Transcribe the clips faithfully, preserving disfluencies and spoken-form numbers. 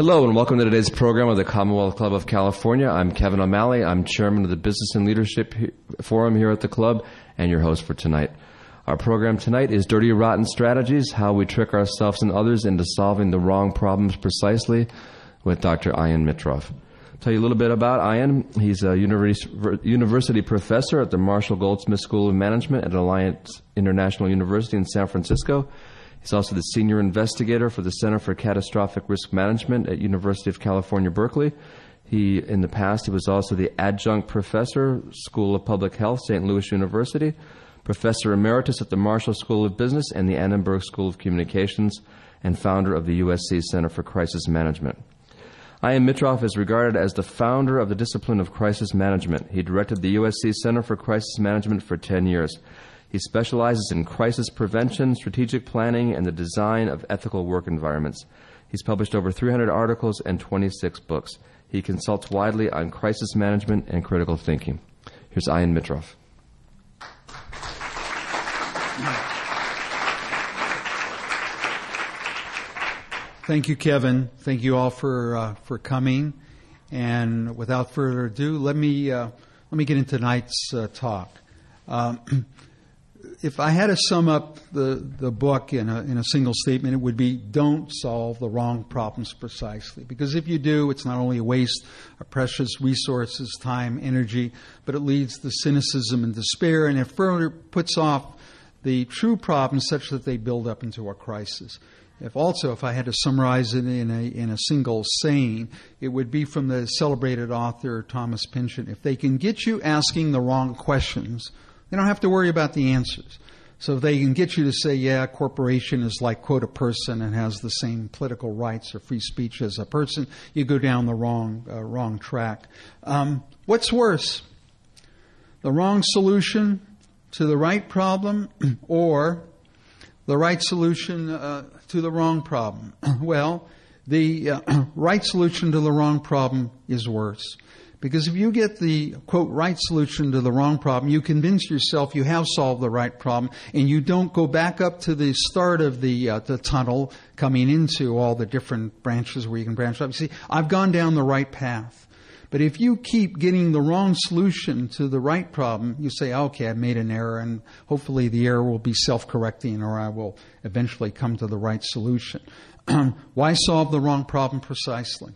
Hello and welcome to today's program of the Commonwealth Club of California. I'm Kevin O'Malley. I'm chairman of the Business and Leadership Forum here at the club and your host for tonight. Our program tonight is Dirty Rotten Strategies, How We Trick Ourselves and Others into Solving the Wrong Problems Precisely, with Doctor Ian Mitroff. I'll tell you a little bit about Ian. He's a university professor at the Marshall Goldsmith School of Management at Alliance International University in San Francisco. He's also the senior investigator for the Center for Catastrophic Risk Management at University of California, Berkeley. He, in the past, he was also the adjunct professor, School of Public Health, Saint Louis University, professor emeritus at the Marshall School of Business and the Annenberg School of Communications, and founder of the U S C Center for Crisis Management. Ian Mitroff is regarded as the founder of the discipline of crisis management. He directed the U S C Center for Crisis Management for ten years. He specializes in crisis prevention, strategic planning, and the design of ethical work environments. He's published over three hundred articles and twenty-six books. He consults widely on crisis management and critical thinking. Here's Ian Mitroff. Thank you, Kevin. Thank you all for uh, for coming. And without further ado, let me uh, let me get into tonight's uh, talk. Um, If I had to sum up the, the book in a, in a single statement, it would be don't solve the wrong problems precisely. Because if you do, it's not only a waste of precious resources, time, energy, but it leads to cynicism and despair, and it further puts off the true problems such that they build up into a crisis. If also, if I had to summarize it in a in a single saying, it would be from the celebrated author Thomas Pynchon: if they can get you asking the wrong questions, they don't have to worry about the answers. So if they can get you to say, yeah, a corporation is like, quote, a person and has the same political rights or free speech as a person, you go down the wrong uh, wrong track. Um, what's worse, the wrong solution to the right problem or the right solution uh, to the wrong problem? Well, the uh, right solution to the wrong problem is worse. Because if you get the, quote, right solution to the wrong problem, you convince yourself you have solved the right problem, and you don't go back up to the start of the uh, the tunnel coming into all the different branches where you can branch up. You see, I've gone down the right path. But if you keep getting the wrong solution to the right problem, you say, okay, I've made an error, and hopefully the error will be self-correcting, or I will eventually come to the right solution. Why solve the wrong problem precisely?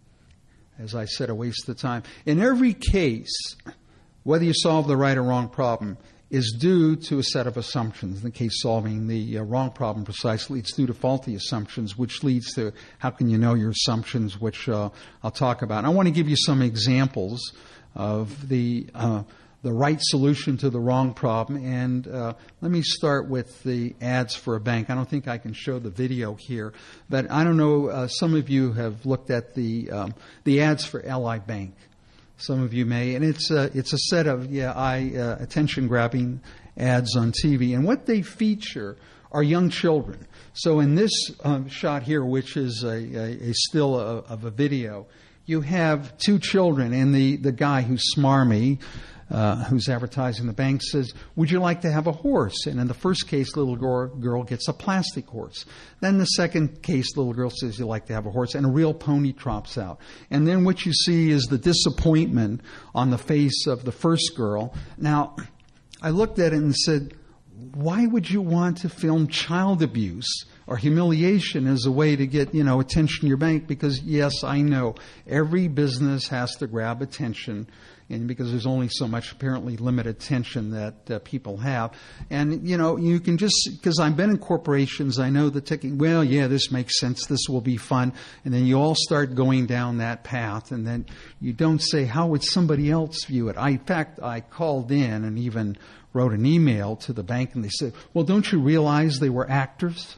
As I said, a waste of time. In every case, whether you solve the right or wrong problem is due to a set of assumptions. In the case solving the uh, wrong problem precisely, it's due to faulty assumptions, which leads to how can you know your assumptions, which uh, I'll talk about. And I want to give you some examples of the uh, the right solution to the wrong problem. And uh, let me start with the ads for a bank. I don't think I can show the video here, but I don't know, uh, some of you have looked at the um, the ads for Ally Bank. Some of you may. And it's a, it's a set of yeah, eye, uh, attention-grabbing ads on T V. And what they feature are young children. So in this um, shot here, which is a, a, a still a, of a video, you have two children, and the, the guy who's smarmy, Uh, who's advertising the bank, says, would you like to have a horse? And in the first case, little girl, girl gets a plastic horse. Then the second case, little girl says, you like to have a horse, and a real pony drops out. And then what you see is the disappointment on the face of the first girl. Now, I looked at it and said, why would you want to film child abuse or humiliation as a way to get, you know, attention to your bank? Because, yes, I know every business has to grab attention, and because there's only so much apparently limited attention that uh, people have. And, you know, you can just, because I've been in corporations, I know the ticking, well, yeah, this makes sense, this will be fun. And then you all start going down that path, and then you don't say, how would somebody else view it? I, in fact, I called in and even wrote an email to the bank, and they said, well, don't you realize they were actors?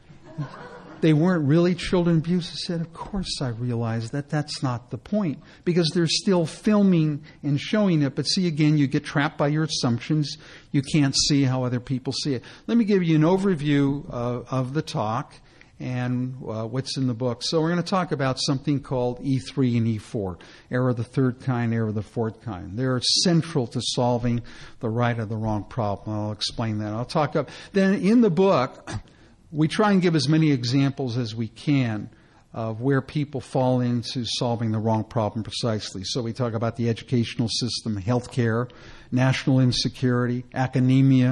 They weren't really children abuse. I said, of course I realize that. That's not the point. Because they're still filming and showing it. But see, again, you get trapped by your assumptions. You can't see how other people see it. Let me give you an overview uh, of the talk and uh, what's in the book. So we're going to talk about something called E three and E four. Error of the third kind, error of the fourth kind. They're central to solving the right or the wrong problem. I'll explain that. I'll talk up. Then in the book, we try and give as many examples as we can of where people fall into solving the wrong problem precisely. So we talk about the educational system, healthcare, national insecurity, academia,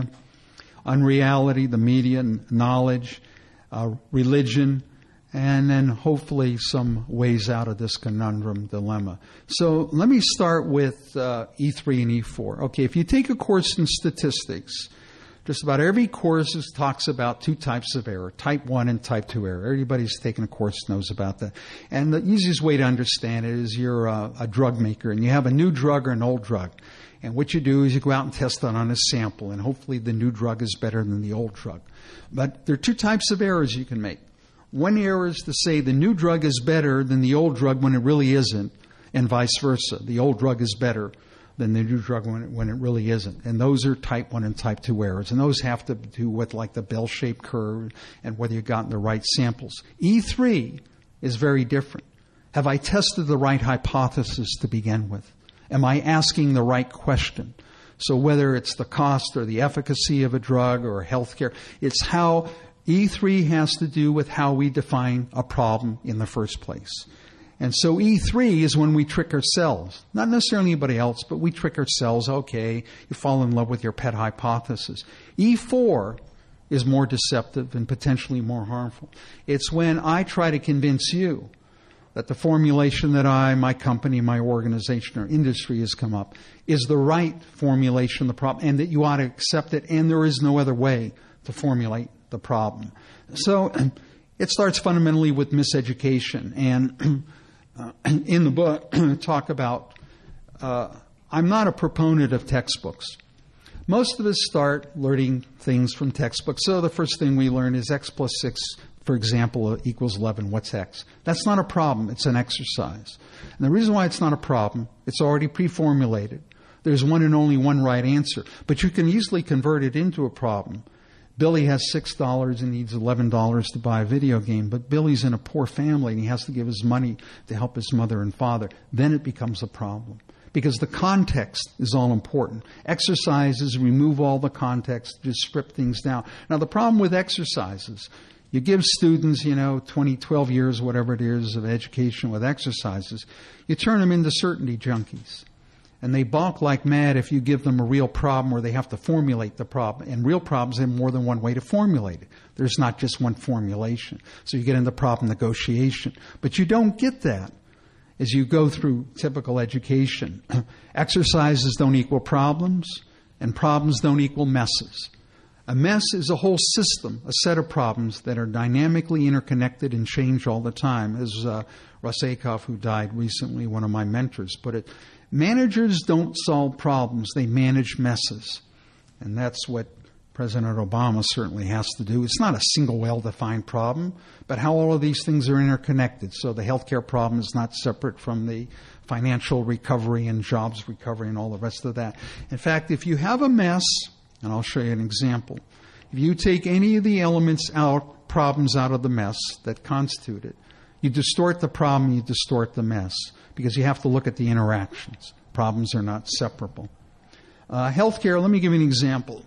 unreality, the media, knowledge, uh, religion, and then hopefully some ways out of this conundrum dilemma. So let me start with uh, E three and E four. Okay, if you take a course in statistics, just about every course talks about two types of error, type one and type two error. Everybody who's taken a course knows about that. And the easiest way to understand it is you're a, a drug maker and you have a new drug or an old drug. And what you do is you go out and test it on a sample, and hopefully the new drug is better than the old drug. But there are two types of errors you can make. One error is to say the new drug is better than the old drug when it really isn't, and vice versa. The old drug is better than the new drug when it, when it really isn't. And those are type one and type two errors. And those have to do with like the bell-shaped curve and whether you've gotten the right samples. E three is very different. Have I tested the right hypothesis to begin with? Am I asking the right question? So whether it's the cost or the efficacy of a drug or healthcare, it's how E three has to do with how we define a problem in the first place. And so E three is when we trick ourselves. Not necessarily anybody else, but we trick ourselves. Okay, you fall in love with your pet hypothesis. E four is more deceptive and potentially more harmful. It's when I try to convince you that the formulation that I, my company, my organization, or industry has come up is the right formulation of the problem and that you ought to accept it and there is no other way to formulate the problem. So it starts fundamentally with miseducation. And uh, in the book, talk about, uh, I'm not a proponent of textbooks. Most of us start learning things from textbooks. So the first thing we learn is x plus six, for example, equals eleven. What's x? That's not a problem. It's an exercise. And the reason why it's not a problem, it's already pre-formulated. There's one and only one right answer. But you can easily convert it into a problem. Billy has six dollars and needs eleven dollars to buy a video game, but Billy's in a poor family and he has to give his money to help his mother and father. Then it becomes a problem because the context is all important. Exercises remove all the context, just strip things down. Now, the problem with exercises, you give students, you know, twenty, twelve years, whatever it is, of education with exercises, you turn them into certainty junkies. And they balk like mad if you give them a real problem where they have to formulate the problem. And real problems have more than one way to formulate it. There's not just one formulation. So you get into problem negotiation. But you don't get that as you go through typical education. Exercises don't equal problems, and problems don't equal messes. A mess is a whole system, a set of problems that are dynamically interconnected and change all the time. As uh, Russ Akoff, who died recently, one of my mentors, put it, managers don't solve problems, they manage messes. And that's what President Obama certainly has to do. It's not a single well-defined problem, but how all of these things are interconnected. So the healthcare problem is not separate from the financial recovery and jobs recovery and all the rest of that. In fact, if you have a mess, and I'll show you an example, if you take any of the elements out, problems out of the mess that constitute it, you distort the problem, you distort the mess, because you have to look at the interactions. Problems are not separable. Uh, healthcare, let me give you an example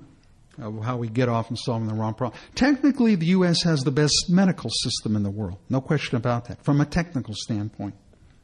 of how we get off in solving the wrong problem. Technically, the U S has the best medical system in the world. No question about that, from a technical standpoint.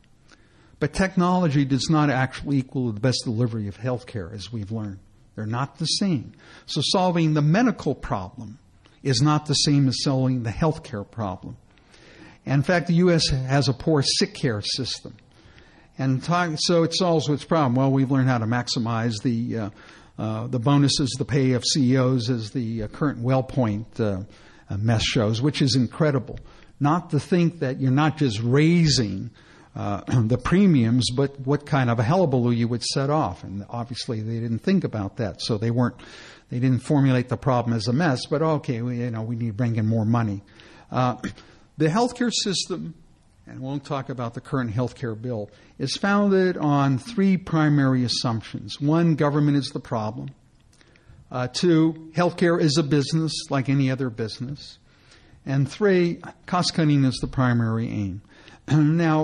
But technology does not actually equal the best delivery of healthcare, as we've learned. They're not the same. So solving the medical problem is not the same as solving the healthcare problem. In fact, the U S has a poor sick care system. And talk, so it solves its problem. Well, we've learned how to maximize the uh, uh, the bonuses, the pay of C E Os, as the uh, current WellPoint uh, uh, mess shows, which is incredible. Not to think that you're not just raising uh, the premiums, but what kind of a hullabaloo you would set off. And obviously they didn't think about that, so they weren't, they didn't formulate the problem as a mess, but okay, we, you know, we need to bring in more money. Uh, The healthcare system, and we'll talk about the current healthcare bill, is founded on three primary assumptions. One, government is the problem. Uh, two, healthcare is a business like any other business. And three, cost cutting is the primary aim. Now,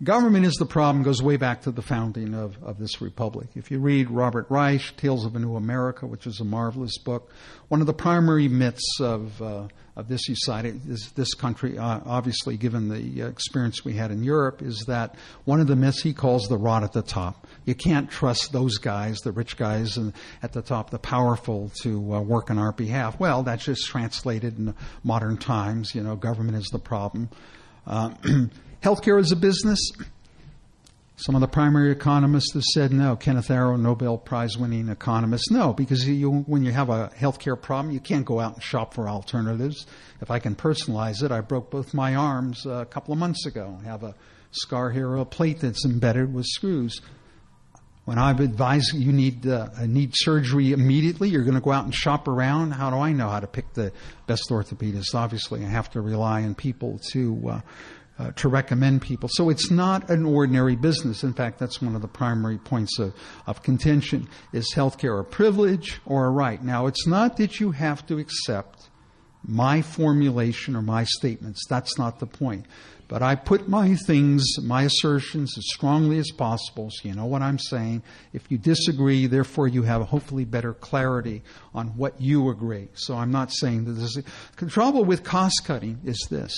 Government is the problem goes way back to the founding of, of this republic. If you read Robert Reich, Tales of a New America, which is a marvelous book, one of the primary myths of uh, of this society, this, this country, uh, obviously given the experience we had in Europe, is that one of the myths he calls the rot at the top. You can't trust those guys, the rich guys and at the top, the powerful, to uh, work on our behalf. Well, that's just translated in modern times. You know, government is the problem. Uh, healthcare is a business. Some of the primary economists have said no. Kenneth Arrow, Nobel Prize-winning economist, no, because you, when you have a healthcare problem, you can't go out and shop for alternatives. If I can personalize it, I broke both my arms a couple of months ago. I have a scar here, a plate that's embedded with screws. When I've advised you need uh, need surgery immediately, you're going to go out and shop around. How do I know how to pick the best orthopedist? Obviously, I have to rely on people to uh, uh, to recommend people. So it's not an ordinary business. In fact, that's one of the primary points of, of contention. Is healthcare a privilege or a right? Now, it's not that you have to accept my formulation or my statements. That's not the point. But I put my things, my assertions as strongly as possible, so you know what I'm saying. If you disagree, therefore you have hopefully better clarity on what you agree. So I'm not saying that this is... The trouble with cost cutting is this.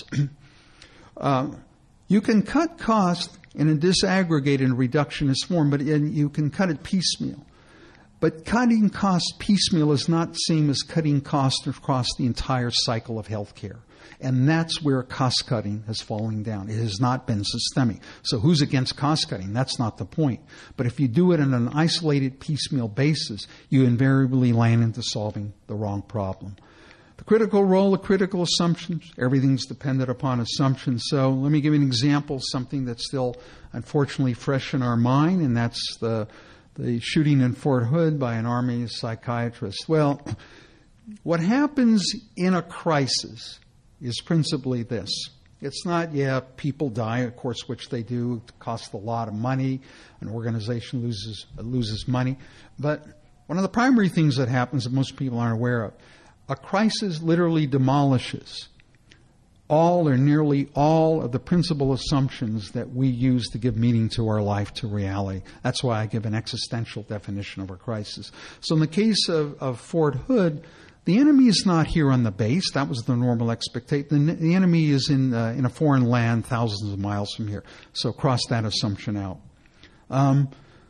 uh, you can cut cost in a disaggregated and reductionist form, but in, you can cut it piecemeal. But cutting cost piecemeal is not the same as cutting cost across the entire cycle of healthcare. And that's where cost cutting has fallen down. It has not been systemic. So who's against cost cutting? That's not the point. But if you do it on an isolated piecemeal basis, you invariably land into solving the wrong problem. The critical role of critical assumptions, everything's dependent upon assumptions. So let me give you an example, something that's still unfortunately fresh in our mind, and that's the the shooting in Fort Hood by an Army psychiatrist. Well, what happens in a crisis is principally this. It's not, yeah, people die, of course, which they do. It costs a lot of money. An organization loses loses money. But one of the primary things that happens that most people aren't aware of, a crisis literally demolishes all or nearly all of the principal assumptions that we use to give meaning to our life, to reality. That's why I give an existential definition of a crisis. So in the case of, of Fort Hood, the enemy is not here on the base. That was the normal expectation. The, the enemy is in uh, in a foreign land thousands of miles from here. So cross that assumption out. Um,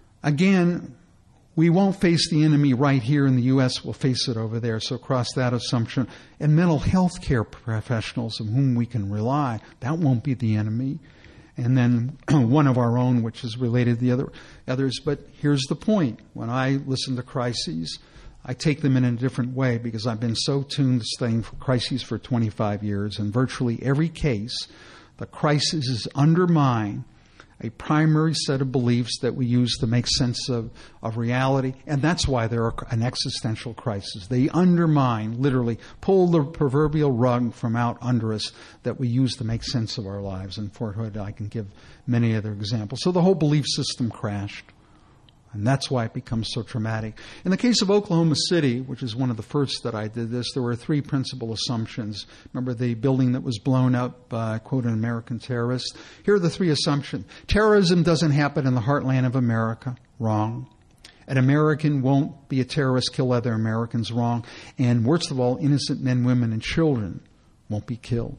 again, we won't face the enemy right here in the U S. We'll face it over there. So cross that assumption. And mental health care professionals on whom we can rely, that won't be the enemy. And then one of our own, which is related to the other others. But here's the point. When I listen to crises, I take them in a different way because I've been so tuned to studying crises for twenty-five years. In virtually every case, the crisis is undermined a primary set of beliefs that we use to make sense of, of reality. And that's why they're an existential crisis. They undermine, literally, pull the proverbial rug from out under us that we use to make sense of our lives. In Fort Hood, I can give many other examples. So the whole belief system crashed. And that's why it becomes so traumatic. In the case of Oklahoma City, which is one of the first that I did this, there were three principal assumptions. Remember the building that was blown up by, quote, an American terrorist? Here are the three assumptions. Terrorism doesn't happen in the heartland of America. Wrong. An American won't be a terrorist, kill other Americans. Wrong. And worst of all, innocent men, women, and children won't be killed.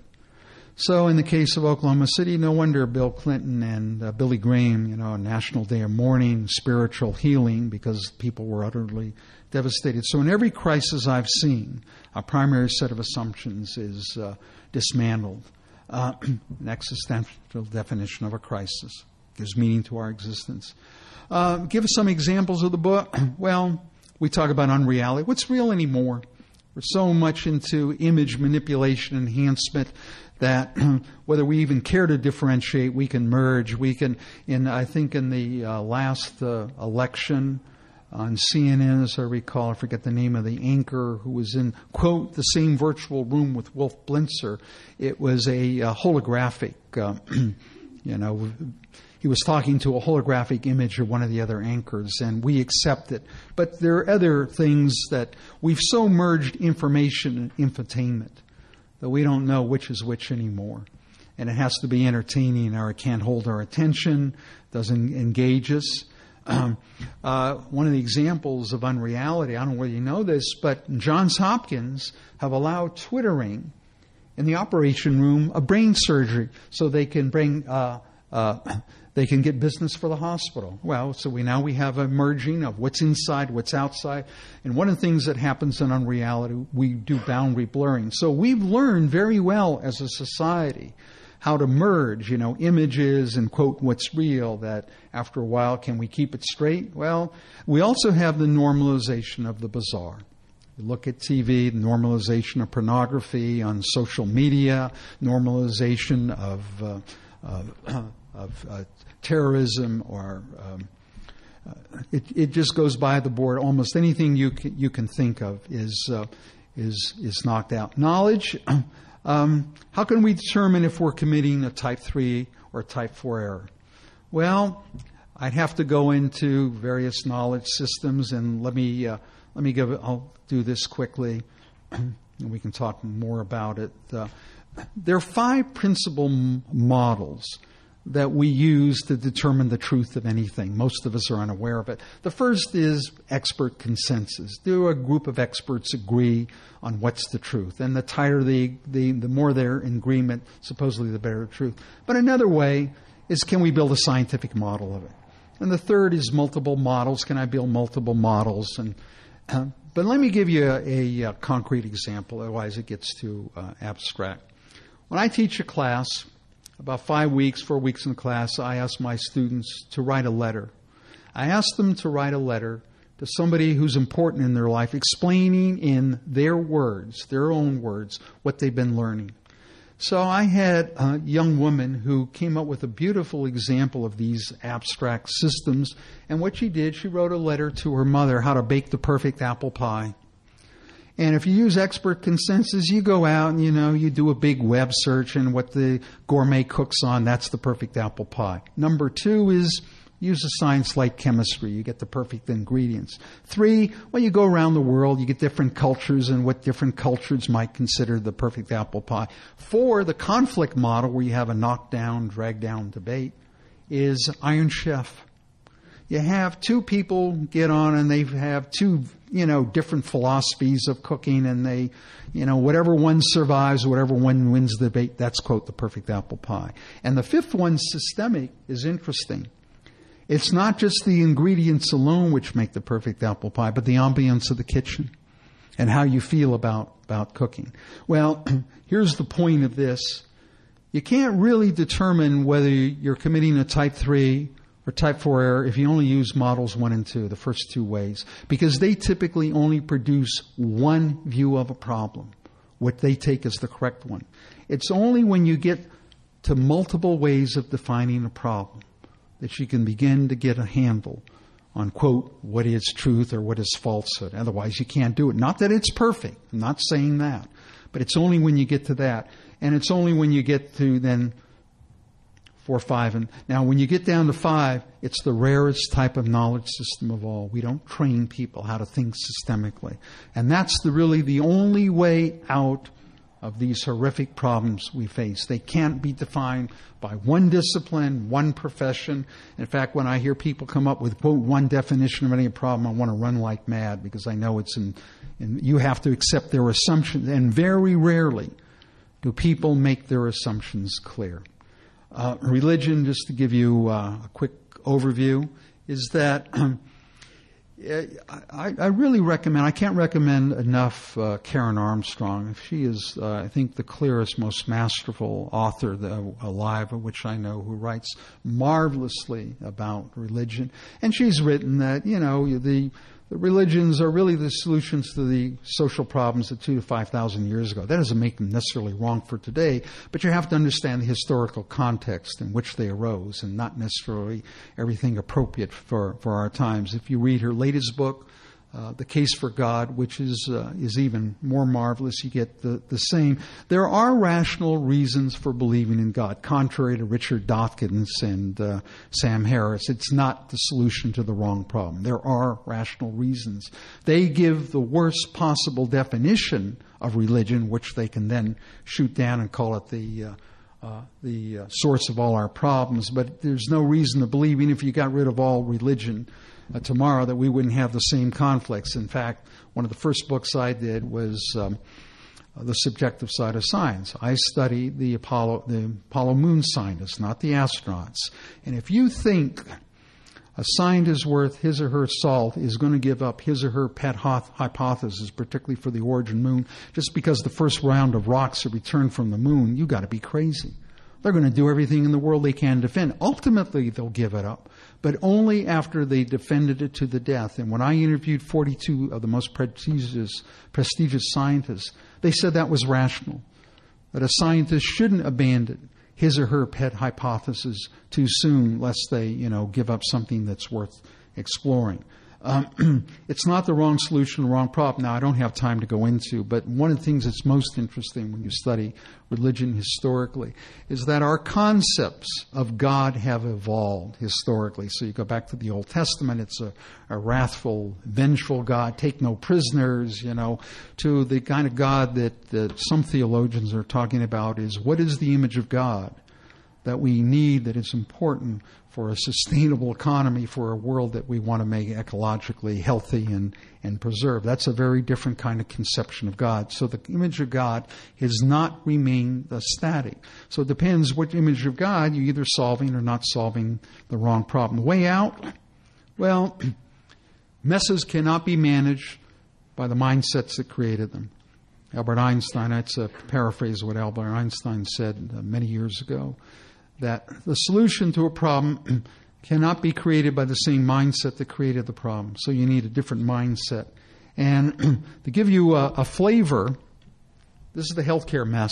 So in the case of Oklahoma City, no wonder Bill Clinton and uh, Billy Graham, you know, a national day of mourning, spiritual healing, because people were utterly devastated. So in every crisis I've seen, a primary set of assumptions is uh, dismantled. Uh, an existential definition of a crisis gives meaning to our existence. Uh, give us some examples of the book. Well, we talk about unreality. What's real anymore? We're so much into image manipulation, enhancement, that whether we even care to differentiate, we can merge. We can, in I think in the uh, last uh, election on C N N, as I recall, I forget the name of the anchor who was in, quote, the same virtual room with Wolf Blitzer. It was a, a holographic, uh, you know, he was talking to a holographic image of one of the other anchors, and we accept it. But there are other things that we've so merged information and infotainment that we don't know which is which anymore. and it has to be entertaining or it can't hold our attention, doesn't engage us. Um, uh, one of the examples of unreality, I don't know whether you know this, but Johns Hopkins have allowed Twittering in the operation room of brain surgery so they can bring, uh, uh, they can get business for the hospital. Well, so we now we have a merging of what's inside, what's outside. And one of the things that happens in unreality, we do boundary blurring. So we've learned very well as a society how to merge, you know, images and quote what's real, that after a while, can we keep it straight? Well, we also have the normalization of the bizarre. You look at T V, the normalization of pornography on social media, normalization of, uh, of, of uh, terrorism, or um, uh, it, it just goes by the board. Almost anything you can, you can think of is uh, is is knocked out. Knowledge. Um, how can we determine if we're committing a type three or type four error? Well, I'd have to go into various knowledge systems, and let me uh, let me give. I'll do this quickly, and we can talk more about it. Uh, there are five principal m- models that we use to determine the truth of anything. Most of us are unaware of it. The first is expert consensus. Do a group of experts agree on what's the truth? And the tighter the, the, the more they're in agreement, supposedly the better the truth. But another way is, can we build a scientific model of it? And the third is multiple models. Can I build multiple models? And uh, but let me give you a, a, a concrete example, otherwise it gets too uh, abstract. When I teach a class, about five weeks, four weeks in class, I ask my students to write a letter. I ask them to write a letter to somebody who's important in their life, explaining in their words, their own words, what they've been learning. So I had a young woman who came up with a beautiful example of these abstract systems. And what she did, she wrote a letter to her mother how to bake the perfect apple pie. And if you use expert consensus, you go out and, you know, you do a big web search, and what the gourmet cooks on, that's the perfect apple pie. Number two is use a science like chemistry. You get the perfect ingredients. Three, well, you go around the world, you get different cultures and what different cultures might consider the perfect apple pie. Four, the conflict model, where you have a knockdown, drag down debate, is Iron Chef. You have two people get on and they have two, you know, different philosophies of cooking, and they, you know, whatever one survives, whatever one wins the debate, that's, quote, the perfect apple pie. And the fifth one, systemic, is interesting. It's not just the ingredients alone which make the perfect apple pie, but the ambience of the kitchen and how you feel about, about cooking. Well, here's the point of this. You can't really determine whether you're committing a type three or type four error if you only use models one and two, the first two ways, because they typically only produce one view of a problem, what they take as the correct one. It's only when you get to multiple ways of defining a problem that you can begin to get a handle on, quote, what is truth or what is falsehood. Otherwise, you can't do it. Not that it's perfect. I'm not saying that. But it's only when you get to that. And it's only when you get to then four, five. And now when you get down to five, it's the rarest type of knowledge system of all. We don't train people how to think systemically. And that's the really the only way out of these horrific problems we face. They can't be defined by one discipline, one profession. In fact, when I hear people come up with, quote, one definition of any problem, I want to run like mad, because I know it's in, in you have to accept their assumptions. And very rarely do people make their assumptions clear. Uh, religion, just to give you uh, a quick overview, is that um, I, I really recommend, I can't recommend enough uh, Karen Armstrong. She is, uh, I think, the clearest, most masterful author the, alive, which I know, who writes marvelously about religion. And she's written that, you know, the The religions are really the solutions to the social problems of two to five thousand years ago. That doesn't make them necessarily wrong for today, but you have to understand the historical context in which they arose, and not necessarily everything appropriate for, for our times. If you read her latest book, Uh, The Case for God, which is uh, is even more marvelous, you get the, the same. There are rational reasons for believing in God, contrary to Richard Dawkins and uh, Sam Harris. It's not the solution to the wrong problem. There are rational reasons. They give the worst possible definition of religion, which they can then shoot down and call it the uh, uh, the uh, source of all our problems. But there's no reason to believe, even if you got rid of all religion uh, tomorrow, that we wouldn't have the same conflicts. In fact, one of the first books I did was um, the subjective side of science. I study the Apollo, the Apollo moon scientists, not the astronauts. And if you think a scientist worth his or her salt is going to give up his or her pet hypothesis, particularly for the origin moon, just because the first round of rocks are returned from the moon, you got to be crazy. They're going to do everything in the world they can to defend. Ultimately, they'll give it up, but only after they defended it to the death. And when I interviewed forty-two of the most prestigious, prestigious scientists, they said that was rational, that a scientist shouldn't abandon his or her pet hypothesis too soon, lest they, you know, give up something that's worth exploring. Um, it's not the wrong solution, the wrong problem. Now, I don't have time to go into, but one of the things that's most interesting when you study religion historically is that our concepts of God have evolved historically. So you go back to the Old Testament, it's a, a wrathful, vengeful God, take no prisoners, you know, to the kind of God that, that some theologians are talking about is what is the image of God that we need, that is important for a sustainable economy, for a world that we want to make ecologically healthy and, and preserve. That's a very different kind of conception of God. So the image of God has not remained uh, static. So it depends what image of God you're either solving or not solving the wrong problem. The way out? Well, messes cannot be managed by the mindsets that created them. Albert Einstein, that's a paraphrase of what Albert Einstein said uh, many years ago, that the solution to a problem cannot be created by the same mindset that created the problem. So you need a different mindset. And to give you a, a flavor, this is the healthcare mess.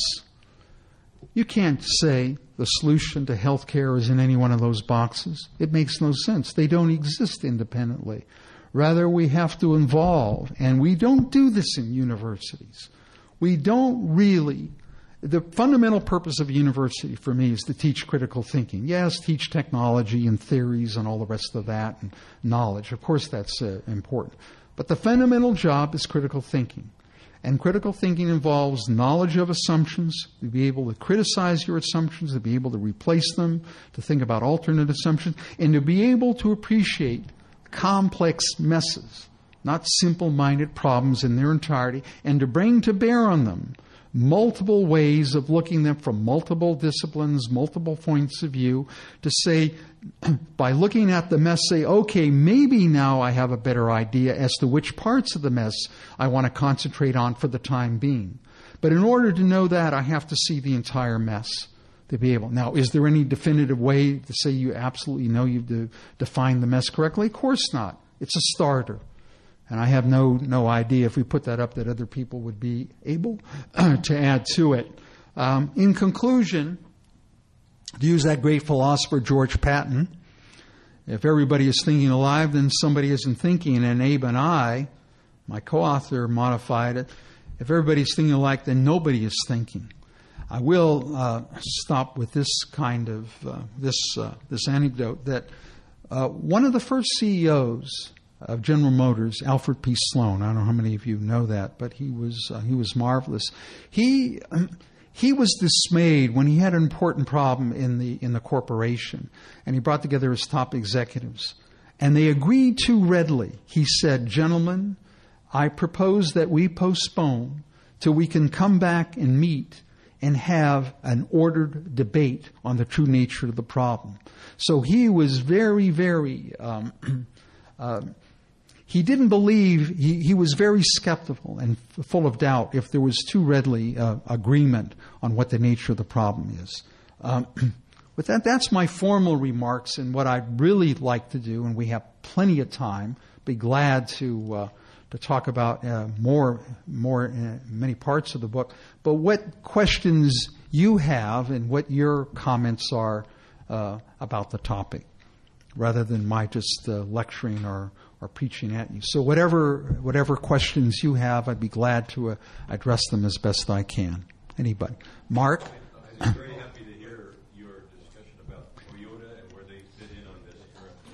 You can't say the solution to healthcare is in any one of those boxes. It makes no sense. They don't exist independently. Rather, we have to involve, and we don't do this in universities. We don't really. The fundamental purpose of a university for me is to teach critical thinking. Yes, teach technology and theories and all the rest of that and knowledge. Of course, that's uh, important. But the fundamental job is critical thinking. And critical thinking involves knowledge of assumptions, to be able to criticize your assumptions, to be able to replace them, to think about alternate assumptions, and to be able to appreciate complex messes, not simple-minded problems in their entirety, and to bring to bear on them multiple ways of looking at them from multiple disciplines, multiple points of view, to say, by looking at the mess, say, okay, maybe now I have a better idea as to which parts of the mess I want to concentrate on for the time being. But in order to know that, I have to see the entire mess to be able. Now, is there any definitive way to say you absolutely know you've de- defined the mess correctly? Of course not. It's a starter. And I have no no idea if we put that up that other people would be able to add to it. Um, in conclusion, to use that great philosopher George Patton, if everybody is thinking alive, then somebody isn't thinking. And Abe and I, my co-author, modified it. If everybody's thinking alike, then nobody is thinking. I will uh, stop with this kind of uh, this uh, this anecdote that uh, one of the first C E Os of General Motors, Alfred P. Sloan. I don't know how many of you know that, but he was uh, he was marvelous. He um, he was dismayed when he had an important problem in the in the corporation, and he brought together his top executives, and they agreed too readily. He said, "Gentlemen, I propose that we postpone till we can come back and meet and have an ordered debate on the true nature of the problem." So he was very, very. Um, uh, He didn't believe, he, he was very skeptical and f- full of doubt if there was too readily uh, agreement on what the nature of the problem is. Um, with that, that's my formal remarks, and what I'd really like to do, and we have plenty of time, be glad to uh, to talk about uh, more, more uh, many parts of the book. But what questions you have and what your comments are uh, about the topic, rather than my just uh, lecturing or or preaching at you. So whatever whatever questions you have, I'd be glad to uh, address them as best I can. Anybody? Mark? I'm very happy to hear your discussion about Toyota and where they fit in on this.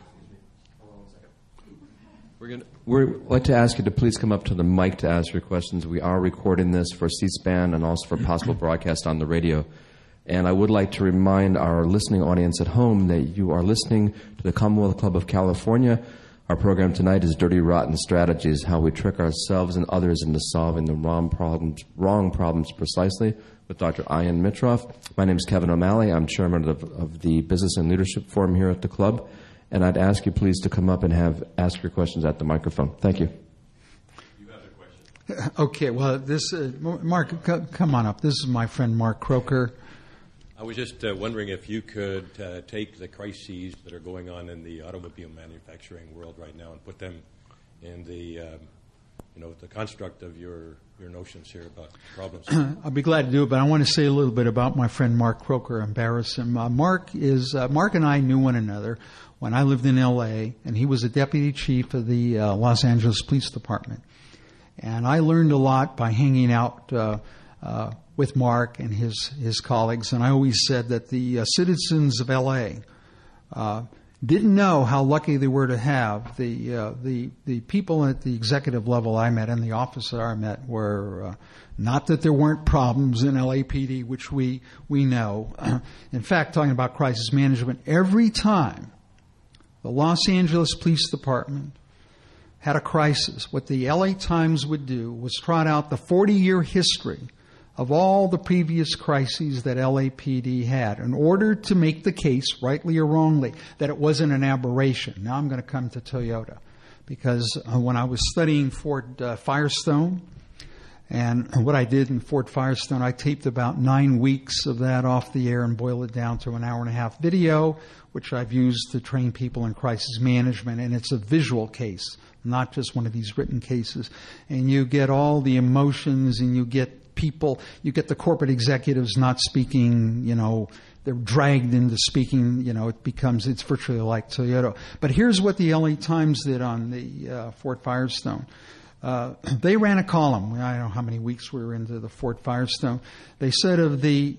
Hold on one second. We're going to we'd like to ask you to please come up to the mic to ask your questions. We are recording this for C-SPAN and also for possible broadcast on the radio. And I would like to remind our listening audience at home that you are listening to the Commonwealth Club of California. Our program tonight is Dirty Rotten Strategies, how we trick ourselves and others into solving the wrong problems, wrong problems precisely, with Doctor Ian Mitroff. My name is Kevin O'Malley. I'm chairman of, of the Business and Leadership Forum here at the club. And I'd ask you please to come up and have ask your questions at the microphone. Thank you. You have a question. Okay, well, this uh, Mark, c- come on up. This is my friend Mark Croker. I was just uh, wondering if you could uh, take the crises that are going on in the automobile manufacturing world right now and put them in the, um, you know, the construct of your your notions here about problems. I'll be glad to do it, but I want to say a little bit about my friend Mark Croker. Embarrass him. Uh, Mark is uh, Mark and I knew one another when I lived in L A, and he was a deputy chief of the uh, Los Angeles Police Department. And I learned a lot by hanging out uh, uh, with Mark and his, his colleagues. And I always said that the uh, citizens of L A uh, didn't know how lucky they were to have the uh, the the people at the executive level I met and the officer I met were uh, not that there weren't problems in L A P D, which we we know. In fact, talking about crisis management, every time the Los Angeles Police Department had a crisis, what the L A Times would do was trot out the forty-year history of all the previous crises that L A P D had in order to make the case, rightly or wrongly, that it wasn't an aberration. Now I'm going to come to Toyota, because uh, when I was studying Fort uh, Firestone, and what I did in Fort Firestone, I taped about nine weeks of that off the air and boiled it down to an hour and a half video, which I've used to train people in crisis management, and it's a visual case, not just one of these written cases. And you get all the emotions, and you get people, you get the corporate executives not speaking, you know, they're dragged into speaking, you know, it becomes, it's virtually like Toyota. But here's what the L A Times did on the uh, Fort Firestone. Uh, they ran a column. I don't know how many weeks we were into the Fort Firestone. They said of the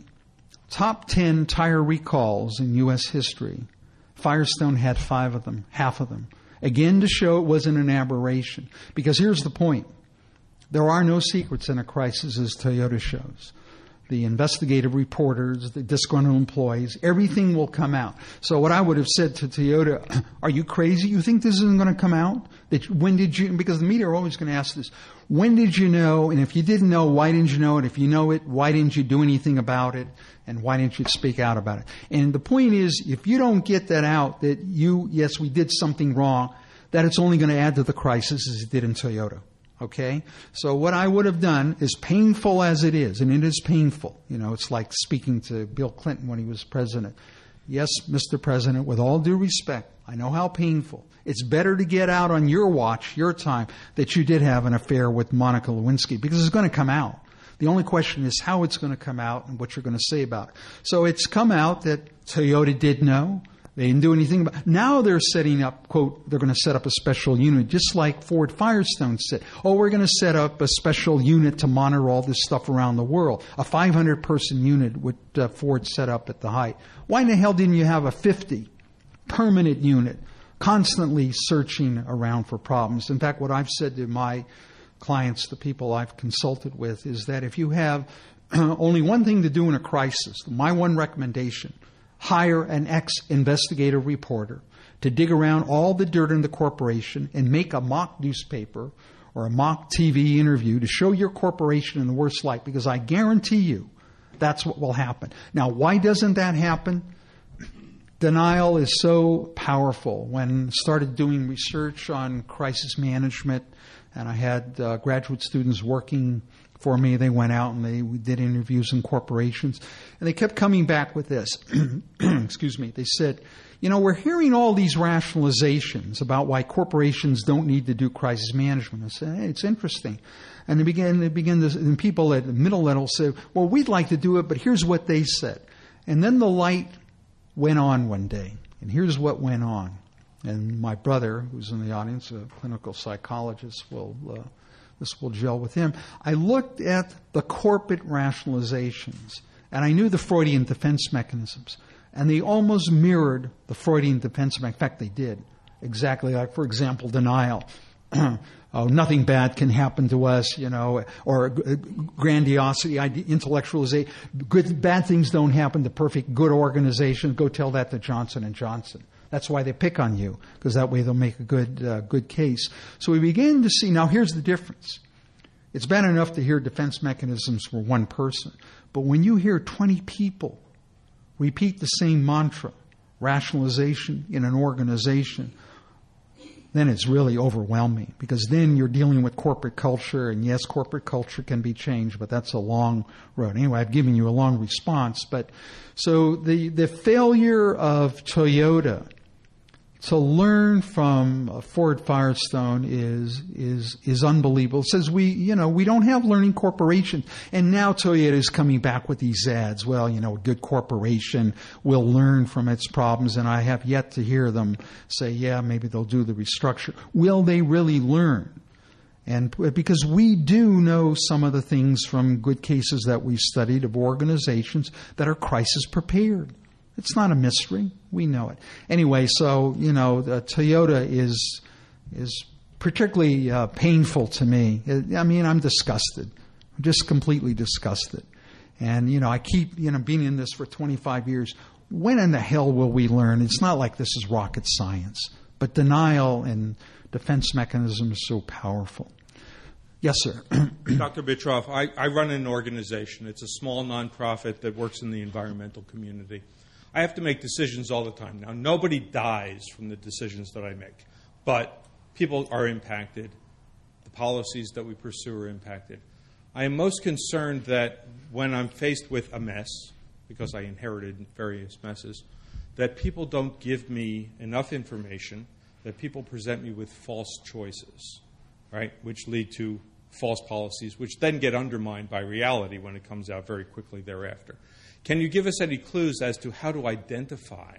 top ten tire recalls in U S history, Firestone had five of them, half of them. Again, to show it wasn't an aberration. Because here's the point. There are no secrets in a crisis, as Toyota shows. The investigative reporters, the disgruntled employees, everything will come out. So what I would have said to Toyota, are you crazy? You think this isn't going to come out? That when did you, because the media are always going to ask this, when did you know? And if you didn't know, why didn't you know it? If you know it, why didn't you do anything about it? And why didn't you speak out about it? And the point is, if you don't get that out, that you, yes, we did something wrong, that it's only going to add to the crisis as it did in Toyota. Okay? So what I would have done, as painful as it is, and it is painful, you know, it's like speaking to Bill Clinton when he was president. Yes, Mister President, with all due respect, I know how painful. It's better to get out on your watch, your time, that you did have an affair with Monica Lewinsky, because it's going to come out. The only question is how it's going to come out and what you're going to say about it. So it's come out that Toyota did know. They didn't do anything about it. Now they're setting up, quote, they're going to set up a special unit, just like Ford Firestone said. Oh, we're going to set up a special unit to monitor all this stuff around the world. A five hundred person unit would uh, Ford set up at the height. Why in the hell didn't you have a fifty permanent unit constantly searching around for problems? In fact, what I've said to my clients, the people I've consulted with, is that if you have only one thing to do in a crisis, my one recommendation, hire an ex-investigative reporter to dig around all the dirt in the corporation and make a mock newspaper or a mock T V interview to show your corporation in the worst light, because I guarantee you that's what will happen. Now, why doesn't that happen? Denial is so powerful. When I started doing research on crisis management, and I had uh, graduate students working for me, they went out and they we did interviews in corporations, and they kept coming back with this. Excuse me. They said, you know, we're hearing all these rationalizations about why corporations don't need to do crisis management. I said, hey, it's interesting. And they began, they began to, and people at the middle level said, well, we'd like to do it, but here's what they said. And then the light went on one day, and here's what went on. And my brother, who's in the audience, a clinical psychologist, will uh, this will gel with him. I looked at the corporate rationalizations, and I knew the Freudian defense mechanisms, and they almost mirrored the Freudian defense mechanisms. In fact, they did. Exactly like, for example, denial. oh, nothing bad can happen to us, you know, or grandiosity, intellectualization. Good, bad things don't happen to perfect, good organizations. Go tell that to Johnson and Johnson. That's why they pick on you, because that way they'll make a good, uh, good case. So we begin to see, now here's the difference. It's bad enough to hear defense mechanisms for one person, but when you hear twenty people repeat the same mantra, rationalization in an organization, then it's really overwhelming, because then you're dealing with corporate culture, and yes, corporate culture can be changed, but that's a long road. Anyway, I've given you a long response, but so the, the failure of Toyota to learn from Ford Firestone is is is unbelievable. It says we, you know, we don't have learning corporations, and now Toyota is coming back with these ads. Well, you know, a good corporation will learn from its problems, and I have yet to hear them say, yeah, maybe they'll do the restructure. Will they really learn? And because we do know some of the things from good cases that we've studied of organizations that are crisis prepared. It's not a mystery. We know it. Anyway, so, you know, the Toyota is is particularly uh, painful to me. I mean, I'm disgusted. I'm just completely disgusted. And, you know, I keep, you know, being in this for twenty-five years. When in the hell will we learn? It's not like this is rocket science. But denial and defense mechanism is so powerful. Yes, sir. Doctor Bitroff, I, I run an organization. It's a small nonprofit that works in the environmental community. I have to make decisions all the time. Now, nobody dies from the decisions that I make, but people are impacted. The policies that we pursue are impacted. I am most concerned that when I'm faced with a mess, because I inherited various messes, that people don't give me enough information, that people present me with false choices, right, which lead to false policies, which then get undermined by reality when it comes out very quickly thereafter. Can you give us any clues as to how to identify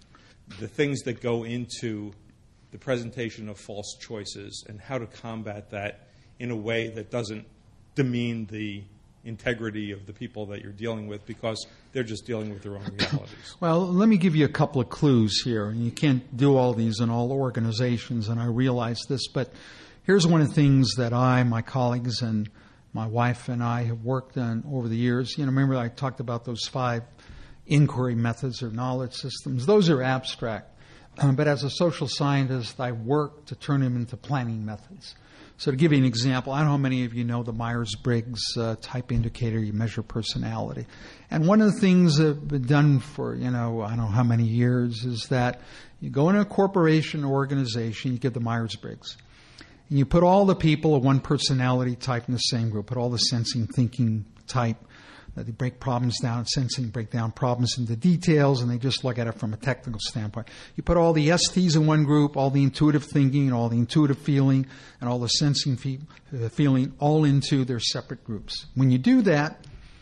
the things that go into the presentation of false choices and how to combat that in a way that doesn't demean the integrity of the people that you're dealing with, because they're just dealing with their own realities? Well, let me give you a couple of clues here. And you can't do all these in all organizations, and I realize this, but here's one of the things that I, my colleagues, and my wife and I have worked on over the years. You know, remember I talked about those five inquiry methods or knowledge systems. Those are abstract. Um, but as a social scientist, I work to turn them into planning methods. So to give you an example, I don't know how many of you know the Myers-Briggs uh, type indicator. You measure personality. And one of the things that have been done for, you know, I don't know how many years is that you go in a corporation or organization, you get the Myers-Briggs. And you put all the people of one personality type in the same group, put all the sensing, thinking type. They break problems down, sensing, break down problems into details, and they just look at it from a technical standpoint. You put all the S Ts in one group, all the intuitive thinking and all the intuitive feeling and all the sensing fe- uh, feeling all into their separate groups. When you do that,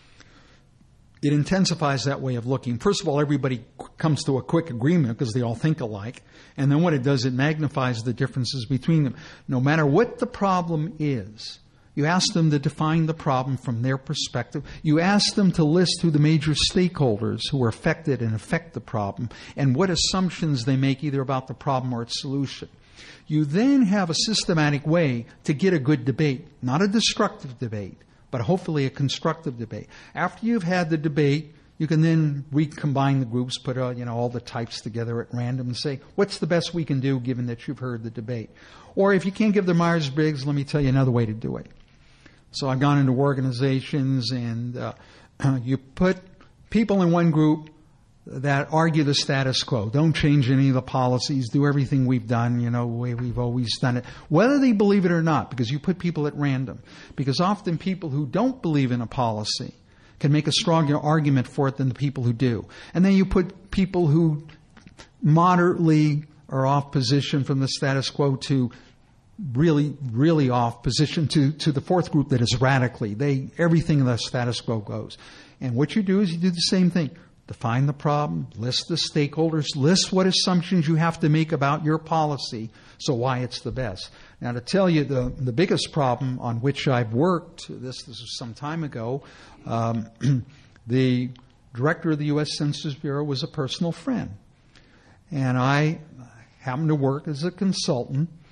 it intensifies that way of looking. First of all, everybody comes to a quick agreement because they all think alike. And then what it does, it magnifies the differences between them. No matter what the problem is, you ask them to define the problem from their perspective. You ask them to list who the major stakeholders who are affected and affect the problem and what assumptions they make either about the problem or its solution. You then have a systematic way to get a good debate, not a destructive debate, but hopefully a constructive debate. After you've had the debate, you can then recombine the groups, put uh, you know all the types together at random and say, what's the best we can do given that you've heard the debate? Or if you can't give the Myers-Briggs, let me tell you another way to do it. So I've gone into organizations and uh, you put people in one group that argue the status quo. Don't change any of the policies. Do everything we've done, you know, the way we've always done it. Whether they believe it or not, because you put people at random. Because often people who don't believe in a policy can make a stronger argument for it than the people who do. And then you put people who moderately are off position from the status quo to really, really off position to, to the fourth group that is radically. They, everything in the status quo goes. And what you do is you do the same thing. Define the problem, list the stakeholders, list what assumptions you have to make about your policy, so why it's the best. Now, to tell you the, the biggest problem on which I've worked, this, this was some time ago, um, the director of the U S Census Bureau was a personal friend. And I happened to work as a consultant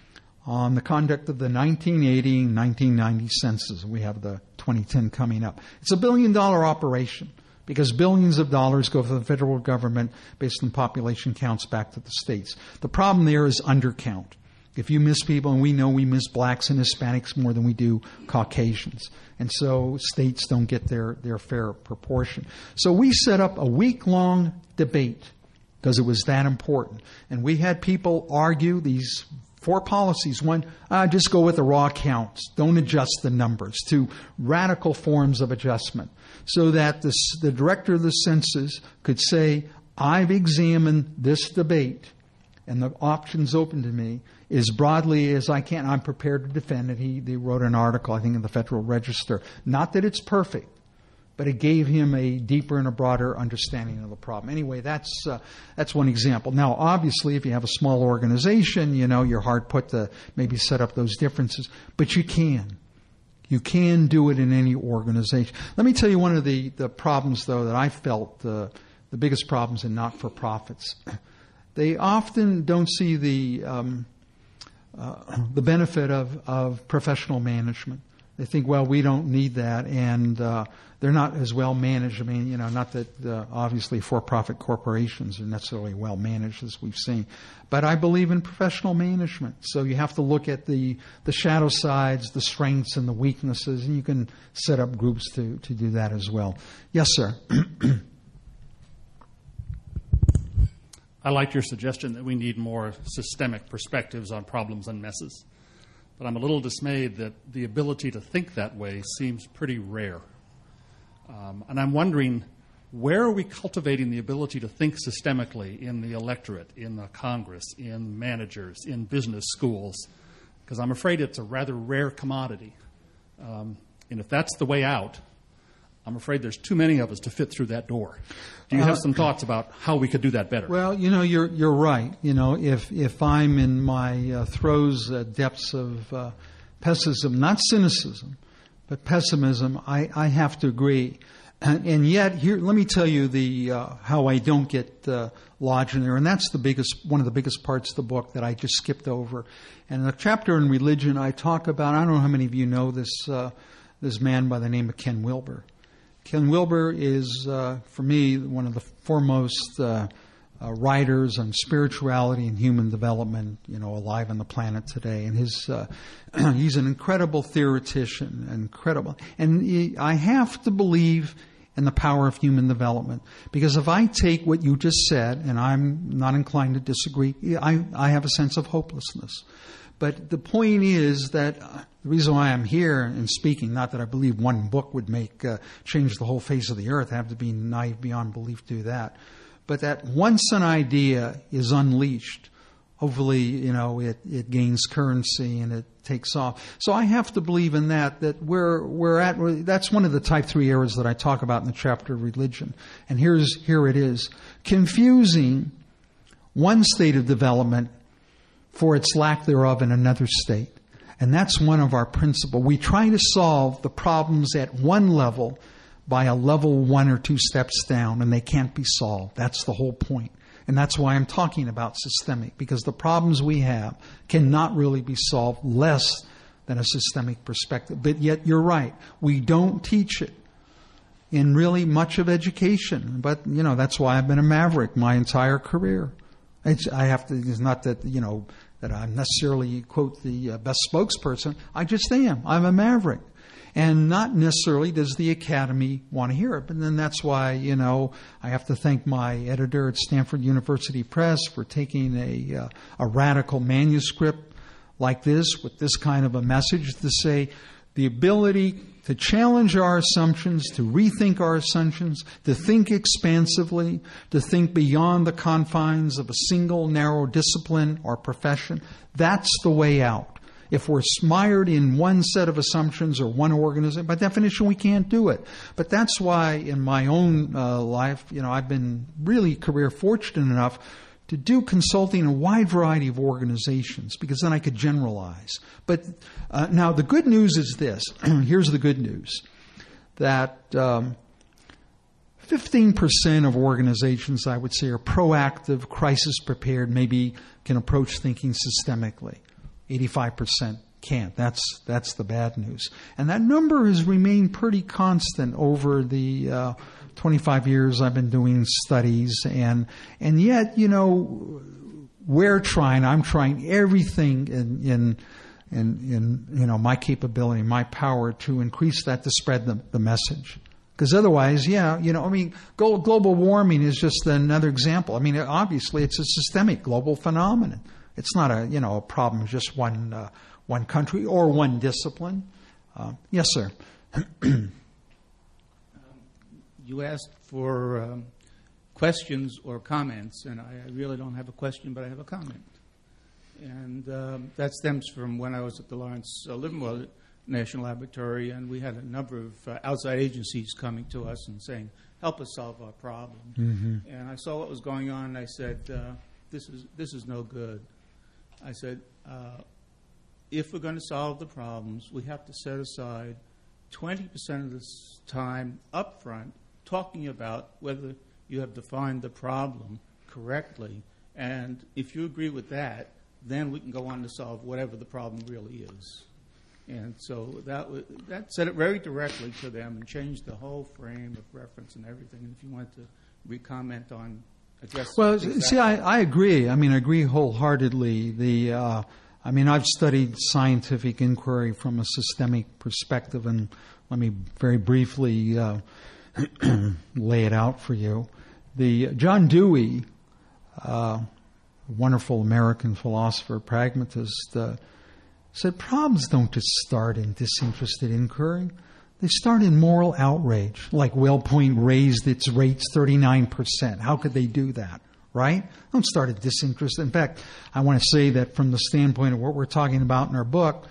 on the conduct of the nineteen eighty nineteen ninety census. We have the twenty ten coming up. It's a billion dollar operation because billions of dollars go to the federal government based on population counts back to the states. The problem there is undercount. If you miss people, and we know we miss blacks and Hispanics more than we do Caucasians. And so states don't get their, their fair proportion. So we set up a week-long debate because it was that important. And we had people argue these four policies. One, uh, just go with the raw counts. Don't adjust the numbers, to radical forms of adjustment. So that the, the director of the census could say, I've examined this debate, and the options open to me as broadly as I can. I'm prepared to defend it. He, he wrote an article, I think, in the Federal Register. Not that it's perfect, but it gave him a deeper and a broader understanding of the problem. Anyway, that's uh, that's one example. Now, obviously, if you have a small organization, you know, you're hard put to maybe set up those differences, but you can. You can do it in any organization. Let me tell you one of the, the problems, though, that I felt, uh, the biggest problems in not-for-profits. They often don't see the um, uh, the benefit of, of professional management. They think, well, we don't need that, and uh, they're not as well managed. I mean, you know, not that uh, obviously for-profit corporations are necessarily well managed as we've seen, but I believe in professional management. So you have to look at the the shadow sides, the strengths and the weaknesses, and you can set up groups to to do that as well. Yes, sir. I like your suggestion that we need more systemic perspectives on problems and messes. But I'm a little dismayed that the ability to think that way seems pretty rare. Um, and I'm wondering, where are we cultivating the ability to think systemically in the electorate, in the Congress, in managers, in business schools? Because I'm afraid it's a rather rare commodity. Um, and if that's the way out, I'm afraid there's too many of us to fit through that door. Do you have some thoughts about how we could do that better? Well, you know, you're you're right. You know, if if I'm in my uh, throes, uh, depths of uh, pessimism, not cynicism, but pessimism, I, I have to agree. And, and yet, here, let me tell you the uh, how I don't get uh, lodged in there, and that's the biggest, one of the biggest parts of the book that I just skipped over. And in the chapter on religion, I talk about, I don't know how many of you know this uh, this man by the name of Ken Wilber. Ken Wilber is, uh, for me, one of the foremost uh, uh, writers on spirituality and human development, you know, alive on the planet today. And his, uh, he's an incredible theoretician, incredible. And he, I have to believe in the power of human development, because if I take what you just said, and I'm not inclined to disagree, I, I have a sense of hopelessness. But the point is that the reason why I'm here and speaking, not that I believe one book would make uh, change the whole face of the earth. I have to be naive beyond belief to do that. But that once an idea is unleashed, hopefully, you know, it, it gains currency and it takes off. So I have to believe in that, that we're, we're at, that's one of the type three errors that I talk about in the chapter of religion. And here's, here it is. Confusing one state of development for its lack thereof in another state. And that's one of our principles. We try to solve the problems at one level by a level one or two steps down, and they can't be solved. That's the whole point. And that's why I'm talking about systemic, because the problems we have cannot really be solved less than a systemic perspective. But yet you're right. We don't teach it in really much of education. But, you know, that's why I've been a maverick my entire career. It's, I have to, it's not that, you know, that I'm necessarily, quote, the uh, best spokesperson. I just am. I'm a maverick. And not necessarily does the Academy want to hear it. But then that's why, you know, I have to thank my editor at Stanford University Press for taking a, uh, a radical manuscript like this with this kind of a message to say the ability to challenge our assumptions, to rethink our assumptions, to think expansively, to think beyond the confines of a single narrow discipline or profession. That's the way out. If we're mired in one set of assumptions or one organization, by definition, we can't do it. But that's why in my own uh, life, you know, I've been really career fortunate enough to do consulting in a wide variety of organizations, because then I could generalize. But uh, now the good news is this. Here's the good news. That um, fifteen percent of organizations, I would say, are proactive, crisis prepared, maybe can approach thinking systemically. eighty-five percent can't. That's that's the bad news. And that number has remained pretty constant over the uh, twenty-five years I've been doing studies. And and yet, you know, we're trying, I'm trying everything in, in, in, in you know, my capability, my power to increase that, to spread the, the message. Because otherwise, yeah, you know, I mean, global warming is just another example. I mean, obviously, it's a systemic global phenomenon. It's not a, you know, a problem of just one uh, one country or one discipline. Uh, yes, sir. um, you asked for um, questions or comments, and I, I really don't have a question, but I have a comment. And um, that stems from when I was at the Lawrence uh, Livermore National Laboratory, and we had a number of uh, outside agencies coming to us and saying, help us solve our problem. Mm-hmm. And I saw what was going on, and I said, uh, this is this is no good. I said, uh, if we're going to solve the problems, we have to set aside twenty percent of this time up front talking about whether you have defined the problem correctly. And if you agree with that, then we can go on to solve whatever the problem really is. And so that w- that said it very directly to them and changed the whole frame of reference and everything. And if you want to re-comment on, address. Well, see, I, I agree. I mean, I agree wholeheartedly. The, uh, I mean, I've studied scientific inquiry from a systemic perspective, and let me very briefly uh, lay it out for you. The John Dewey, uh, wonderful American philosopher, pragmatist, uh, said problems don't just start in disinterested inquiry. They start in moral outrage, like WellPoint raised its rates thirty-nine percent. How could they do that, right? Don't start at disinterest. In fact, I want to say that from the standpoint of what we're talking about in our book,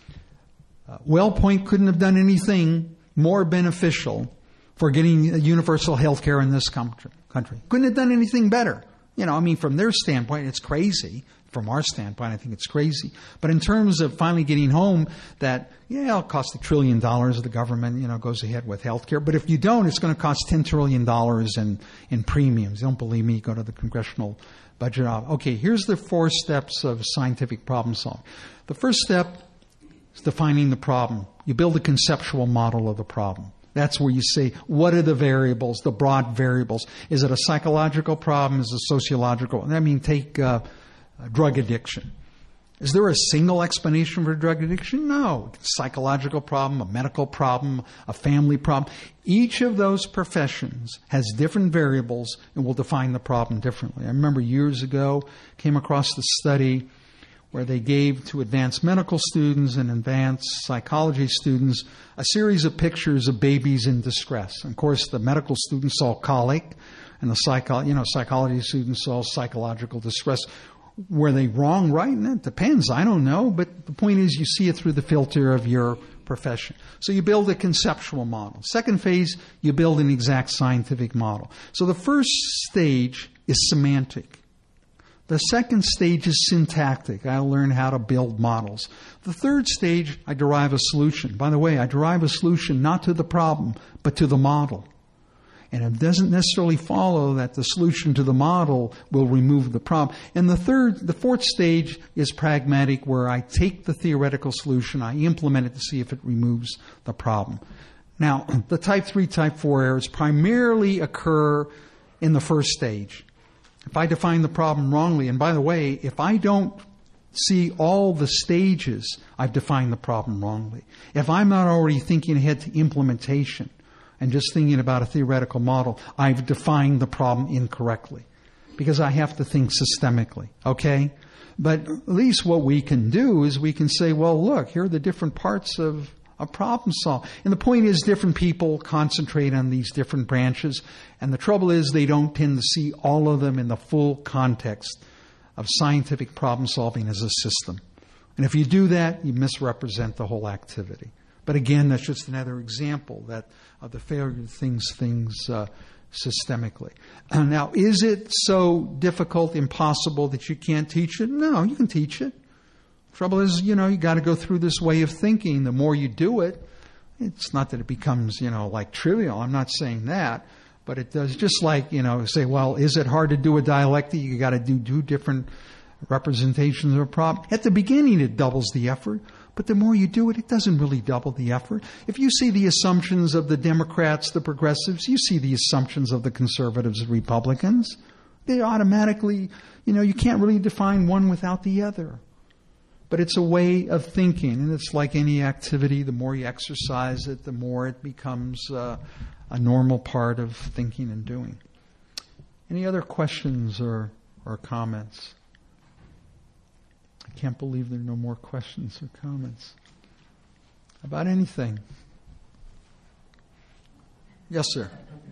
uh, WellPoint couldn't have done anything more beneficial for getting universal health care in this country. Couldn't have done anything better. You know, I mean, from their standpoint, it's crazy. From our standpoint, I think it's crazy. But in terms of finally getting home that, yeah, it'll cost a trillion dollars. The government, you know, goes ahead with health care. But if you don't, it's going to cost ten trillion dollars in, in premiums. Don't believe me? Go to the Congressional Budget Office. Okay, here's the four steps of scientific problem solving. The first step is defining the problem. You build a conceptual model of the problem. That's where you say, what are the variables, the broad variables? Is it a psychological problem? Is it a sociological? I mean, take uh, drug addiction. Is there a single explanation for drug addiction? No. Psychological problem, a medical problem, a family problem. Each of those professions has different variables and will define the problem differently. I remember years ago, came across the study where they gave to advanced medical students and advanced psychology students a series of pictures of babies in distress. And of course, the medical students saw colic, and the psycho, you know, psychology students saw psychological distress. Were they wrong, right? And it depends. I don't know. But the point is, you see it through the filter of your profession. So you build a conceptual model. Second phase, you build an exact scientific model. So the first stage is semantic. The second stage is syntactic. I learn how to build models. The third stage, I derive a solution. By the way, I derive a solution not to the problem, but to the model. And it doesn't necessarily follow that the solution to the model will remove the problem. And the third, the fourth stage is pragmatic, where I take the theoretical solution, I implement it to see if it removes the problem. Now, the type three, type four errors primarily occur in the first stage. If I define the problem wrongly, and by the way, if I don't see all the stages, I've defined the problem wrongly. If I'm not already thinking ahead to implementation and just thinking about a theoretical model, I've defined the problem incorrectly, because I have to think systemically, okay? But at least what we can do is we can say, well, look, here are the different parts of a problem solved. And the point is, different people concentrate on these different branches, and the trouble is they don't tend to see all of them in the full context of scientific problem solving as a system. And if you do that, you misrepresent the whole activity. But again, that's just another example that of the failure to think things uh, systemically. Uh, now, is it so difficult, impossible that you can't teach it? No, you can teach it. Trouble is, you know, you got to go through this way of thinking. The more you do it, it's not that it becomes, you know, like trivial. I'm not saying that, but it does. Just like, you know, say, well, is it hard to do a dialectic? You got to do two different representations of a problem. At the beginning, it doubles the effort, but the more you do it, it doesn't really double the effort. If you see the assumptions of the Democrats, the progressives, you see the assumptions of the conservatives and Republicans. They automatically, you know, you can't really define one without the other. But it's a way of thinking, and it's like any activity. The more you exercise it, the more it becomes uh, a normal part of thinking and doing. Any other questions or, or comments? I can't believe there are no more questions or comments about anything. Yes, sir.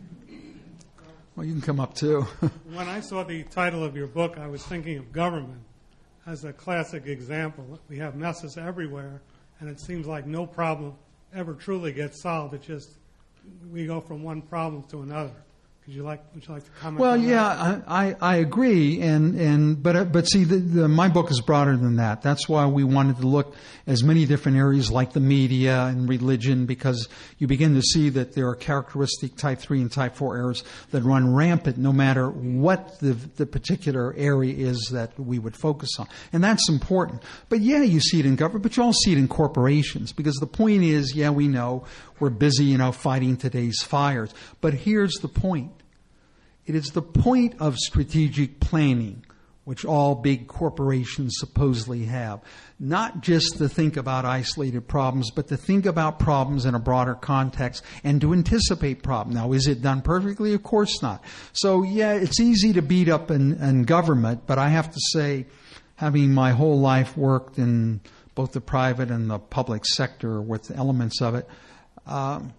Well, you can come up too. When I saw the title of your book, I was thinking of government as a classic example. We have messes everywhere, and it seems like no problem ever truly gets solved. It just, we go from one problem to another. Could you like, would you like to comment well, on yeah, that? I, I, I agree, and, and but but see, the, the, my book is broader than that. That's why we wanted to look as many different areas like the media and religion, because you begin to see that there are characteristic type three and type four errors that run rampant no matter what the, the particular area is that we would focus on. And that's important. But yeah, you see it in government, but you also see it in corporations, because the point is, yeah, we know we're busy, you know, fighting today's fires. But here's the point. It is the point of strategic planning, which all big corporations supposedly have. Not just to think about isolated problems, but to think about problems in a broader context and to anticipate problems. Now, is it done perfectly? Of course not. So, yeah, it's easy to beat up in, in government, but I have to say, having my whole life worked in both the private and the public sector with elements of it, um,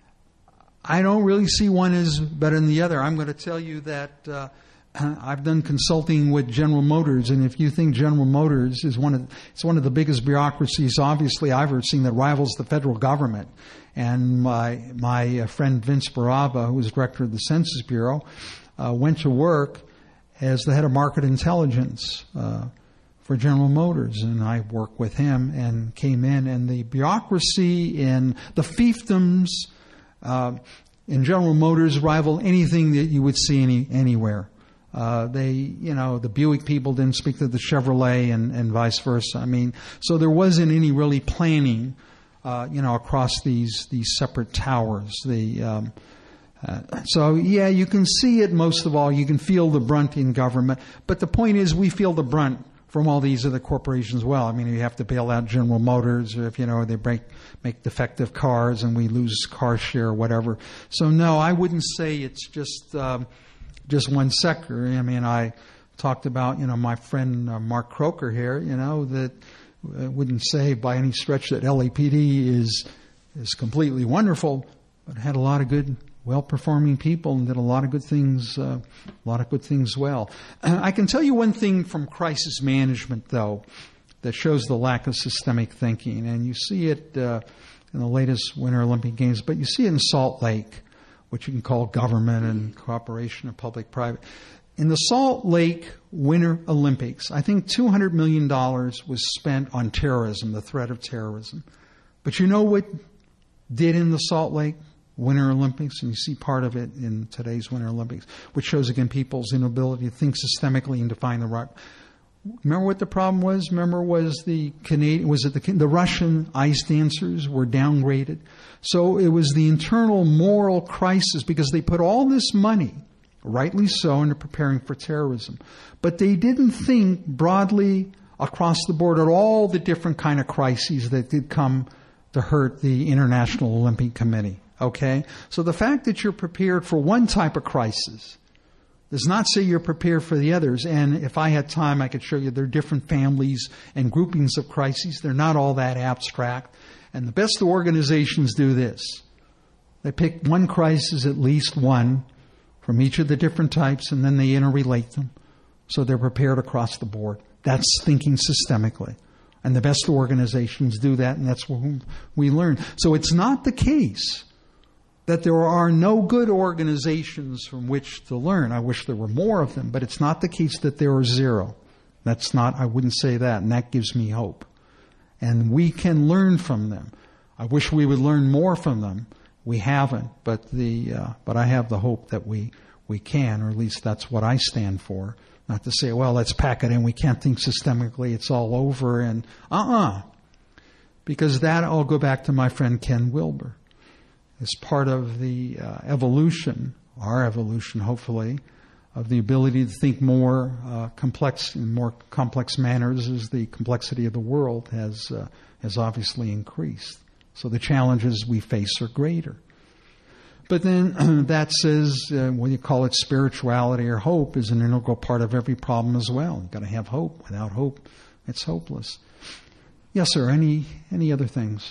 I don't really see one as better than the other. I'm going to tell you that uh, I've done consulting with General Motors, and if you think General Motors is one of it's one of the biggest bureaucracies, obviously, I've ever seen that rivals the federal government. And my my friend Vince Baraba, who was director of the Census Bureau, uh, went to work as the head of market intelligence uh, for General Motors, and I worked with him and came in, and the bureaucracy and the fiefdoms Uh, in General Motors rival anything that you would see any, anywhere. Uh, they, you know, the Buick people didn't speak to the Chevrolet and, and vice versa. I mean, so there wasn't any really planning, uh, you know, across these, these separate towers. The, um, uh, so yeah, you can see it most of all. You can feel the brunt in government. But the point is we feel the brunt from all these other corporations as well. I mean, you have to bail out General Motors, or if, you know, they break, make defective cars and we lose car share or whatever. So no, I wouldn't say it's just, um, just one sector. I mean, I talked about, you know, my friend uh, Mark Croker here, you know, that I wouldn't say by any stretch that L A P D is, is completely wonderful, but had a lot of good, well-performing people and did a lot of good things, uh, a lot of good things well. I can tell you one thing from crisis management, though, that shows the lack of systemic thinking, and you see it uh, in the latest Winter Olympic Games, but you see it in Salt Lake, which you can call government and cooperation of public-private. In the Salt Lake Winter Olympics, I think two hundred million dollars was spent on terrorism, the threat of terrorism. But you know what did in the Salt Lake Winter Olympics, and you see part of it in today's Winter Olympics, which shows, again, people's inability to think systemically and define the right. Remember what the problem was? Remember was the Canadian, was it the, the Russian ice dancers were downgraded? So it was the internal moral crisis because they put all this money, rightly so, into preparing for terrorism. But they didn't think broadly across the board at all the different kind of crises that did come to hurt the International Olympic Committee. Okay? So the fact that you're prepared for one type of crisis does not say you're prepared for the others. And if I had time, I could show you there are different families and groupings of crises. They're not all that abstract. And the best organizations do this. They pick one crisis, at least one, from each of the different types, and then they interrelate them. So they're prepared across the board. That's thinking systemically. And the best organizations do that, and that's what we learn. So it's not the case that there are no good organizations from which to learn. I wish there were more of them, but it's not the case that there are zero. That's not, I wouldn't say that, and that gives me hope. And we can learn from them. I wish we would learn more from them. We haven't, but the uh, but I have the hope that we we can, or at least that's what I stand for. Not to say, well, let's pack it in. We can't think systemically. It's all over. And uh-uh. Because that, I'll go back to my friend Ken Wilber. As part of the uh, evolution, our evolution, hopefully, of the ability to think more uh, complex in more complex manners as the complexity of the world has uh, has obviously increased. So the challenges we face are greater. But then that says, uh, when you call it spirituality or hope, is an integral part of every problem as well. You've got to have hope. Without hope, it's hopeless. Yes, sir. Any any other things?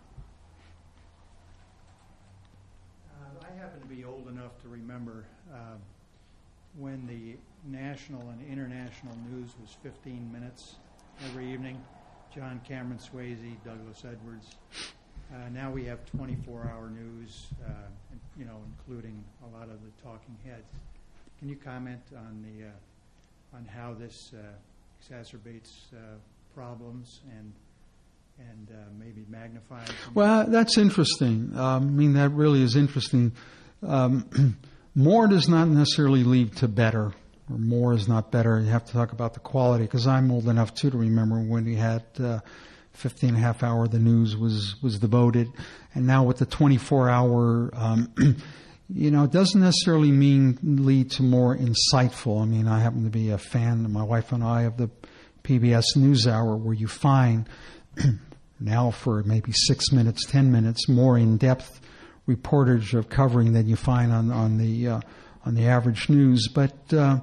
Uh, I happen to be old enough to remember uh, when the national and international news was fifteen minutes every evening. John Cameron Swayze, Douglas Edwards. Uh, now we have twenty-four hour news, uh, you know, including a lot of the talking heads. Can you comment on the uh, on how this uh, exacerbates uh, problems and and uh, maybe magnifies them? Well, that's interesting. Um, I mean, that really is interesting. Um, more does not necessarily lead to better, or more is not better. You have to talk about the quality, because I'm old enough too to remember when we had uh, fifteen and a half hour the news was was devoted, and now with the twenty-four hour, um, you know, it doesn't necessarily mean lead to more insightful. I mean, I happen to be a fan, my wife and I, of the P B S NewsHour, where you find now for maybe six minutes, ten minutes, more in-depth reportage of covering than you find on on the uh, on the average news. But uh,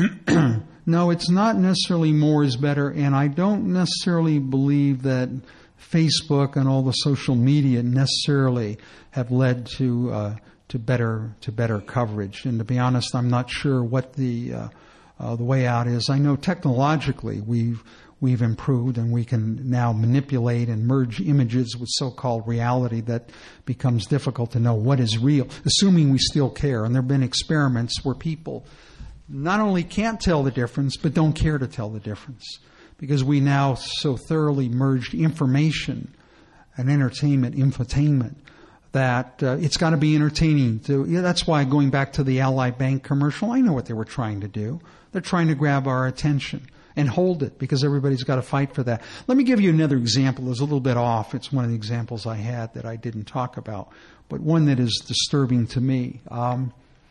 no, it's not necessarily more is better, and I don't necessarily believe that Facebook and all the social media necessarily have led to uh, to better to better coverage. And to be honest, I'm not sure what the uh, uh, the way out is. I know technologically we've we've improved, and we can now manipulate and merge images with so-called reality that becomes difficult to know what is real, assuming we still care. And there have been experiments where people not only can't tell the difference, but don't care to tell the difference, because we now so thoroughly merged information and entertainment, infotainment, that uh, it's got to be entertaining. To, yeah, that's why, going back to the Ally Bank commercial, I know what they were trying to do. They're trying to grab our attention and hold it, because everybody's got to fight for that. Let me give you another example. It's a little bit off. It's one of the examples I had that I didn't talk about, but one that is disturbing to me. Um,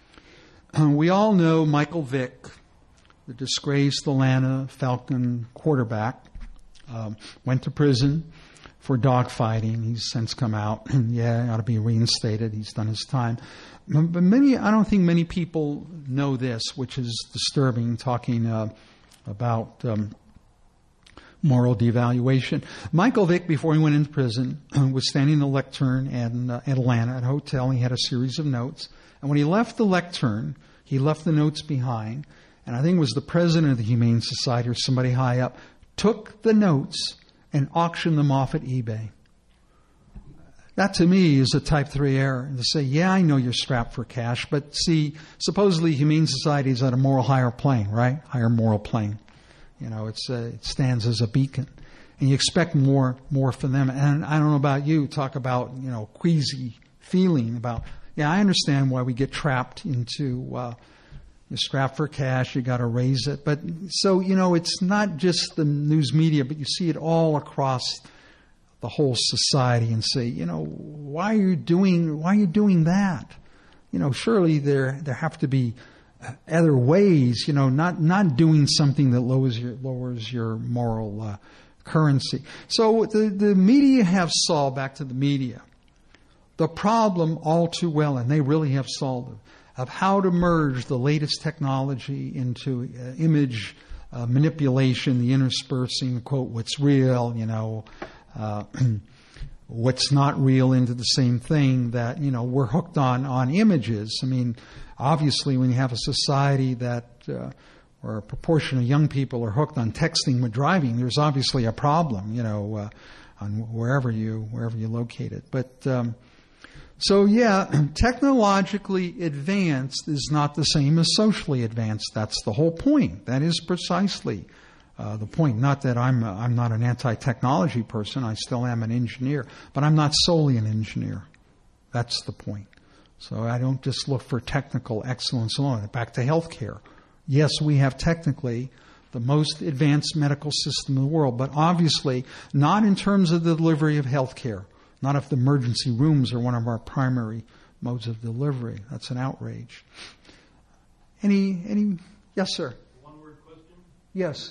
we all know Michael Vick, the disgraced Atlanta Falcon quarterback, um, went to prison for dogfighting. He's since come out. Yeah, ought to be reinstated. He's done his time. But many, I don't think many people know this, which is disturbing, talking uh, about um, moral devaluation. Michael Vick, before he went into prison, was standing in the lectern in uh, Atlanta at a hotel. He had a series of notes. And when he left the lectern, he left the notes behind. And I think it was the president of the Humane Society or somebody high up took the notes and auctioned them off at eBay. That, to me, is a type three error. To say, yeah, I know you're strapped for cash, but see, supposedly Humane Society is at a moral higher plane, right? Higher moral plane. You know, it's uh, it stands as a beacon. And you expect more more from them. And I don't know about you, talk about, you know, queasy feeling about, yeah, I understand why we get trapped into, uh, you're strapped for cash, you got to raise it. But so, you know, it's not just the news media, but you see it all across the whole society, and say, you know, why are you doing why are you doing that? You know, surely there there have to be other ways. You know, not not doing something that lowers your lowers your moral uh, currency. So the the media have solved, back to the media, the problem all too well, and they really have solved it, of how to merge the latest technology into uh, image uh, manipulation, the interspersing, quote, what's real, you know. Uh, what's not real into the same thing, that, you know, we're hooked on, on images. I mean, obviously when you have a society that, uh, or a proportion of young people are hooked on texting with driving, there's obviously a problem, you know, uh, on wherever you, wherever you locate it. But, um, so yeah, technologically advanced is not the same as socially advanced. That's the whole point. That is precisely Uh, the point. Not that I'm uh, I'm not an anti-technology person. I still am an engineer, but I'm not solely an engineer. That's the point. So I don't just look for technical excellence alone. Back to healthcare. Yes, we have technically the most advanced medical system in the world, but obviously not in terms of the delivery of healthcare. Not if the emergency rooms are one of our primary modes of delivery. That's an outrage. Any, any, yes, sir? One word question? Yes.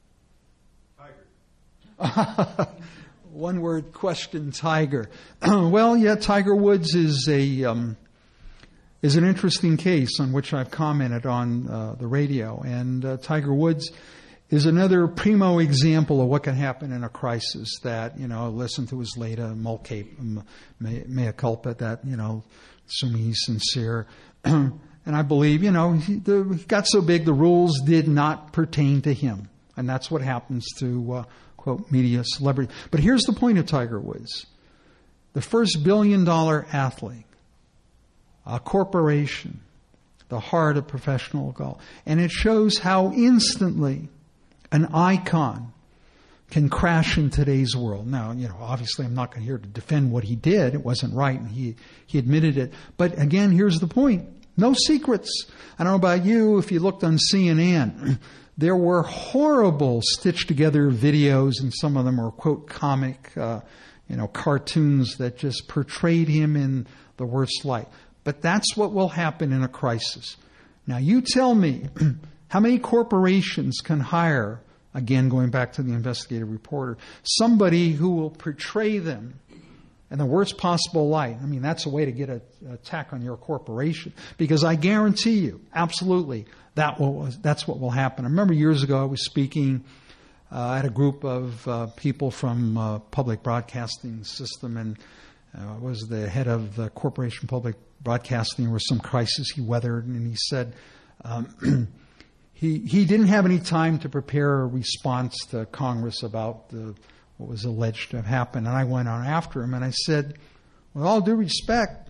Tiger. One word question, Tiger. Well, yeah, Tiger Woods is a, um, is an interesting case on which I've commented on uh, the radio. And uh, Tiger Woods is another primo example of what can happen in a crisis that, you know, listen to his later mulca, mea culpa, that, you know, assuming he's sincere. And I believe, you know, he, the, he got so big the rules did not pertain to him. And that's what happens to, uh, quote, media celebrity. But here's the point of Tiger Woods. The first billion dollar athlete, a corporation, the heart of professional golf. And it shows how instantly an icon can crash in today's world. Now, you know, obviously I'm not going to here to defend what he did. It wasn't right, and he, he admitted it. But again, here's the point. No secrets. I don't know about you, if you looked on C N N, there were horrible stitched together videos, and some of them were, quote, comic, uh, you know, cartoons that just portrayed him in the worst light. But that's what will happen in a crisis. Now, you tell me, how many corporations can hire, again, going back to the investigative reporter, somebody who will portray them in the worst possible light? I mean, that's a way to get an attack on your corporation. Because I guarantee you, absolutely, that will, that's what will happen. I remember years ago I was speaking uh, at a group of uh, people from uh, public broadcasting system, and uh, I was the head of the Corporation Public Broadcasting. There was some crisis he weathered, and he said um, he he didn't have any time to prepare a response to Congress about the what was alleged to have happened. And I went on after him, and I said, with all due respect,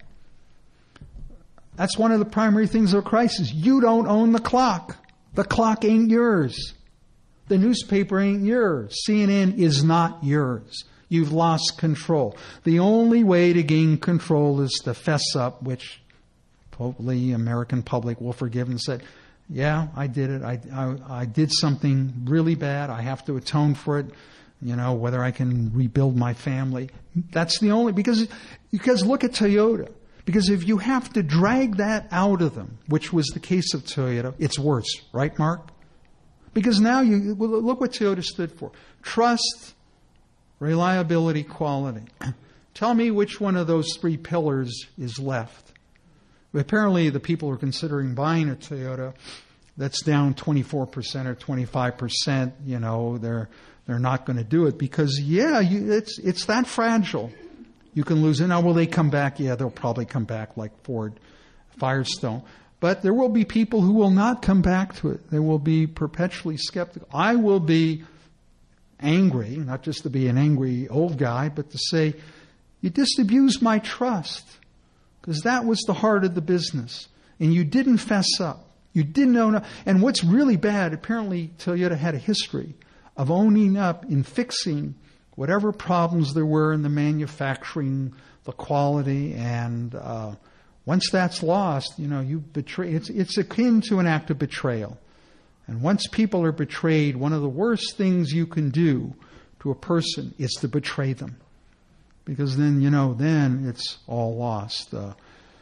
that's one of the primary things of a crisis. You don't own the clock. The clock ain't yours. The newspaper ain't yours. C N N is not yours. You've lost control. The only way to gain control is to fess up, which hopefully American public will forgive and say, yeah, I did it. I, I, I did something really bad. I have to atone for it. You know, whether I can rebuild my family. That's the only, because, because look at Toyota. Because if you have to drag that out of them, which was the case of Toyota, it's worse. Right, Mark? Because now you, well, look what Toyota stood for. Trust, reliability, quality. Tell me which one of those three pillars is left. Apparently the people who are considering buying a Toyota that's down twenty-four percent or twenty-five percent, you know, they're they're not going to do it because, yeah, you, it's it's that fragile. You can lose it. Now, will they come back? Yeah, they'll probably come back like Ford Firestone. But there will be people who will not come back to it. They will be perpetually skeptical. I will be angry, not just to be an angry old guy, but to say, you disabused my trust. Because that was the heart of the business. And you didn't fess up. You didn't own up. And what's really bad, apparently Toyota had a history of owning up in fixing whatever problems there were in the manufacturing, the quality, and uh, once that's lost, you know, you betray. It's, it's akin to an act of betrayal. And once people are betrayed, one of the worst things you can do to a person is to betray them. Because then, you know, then it's all lost. Uh,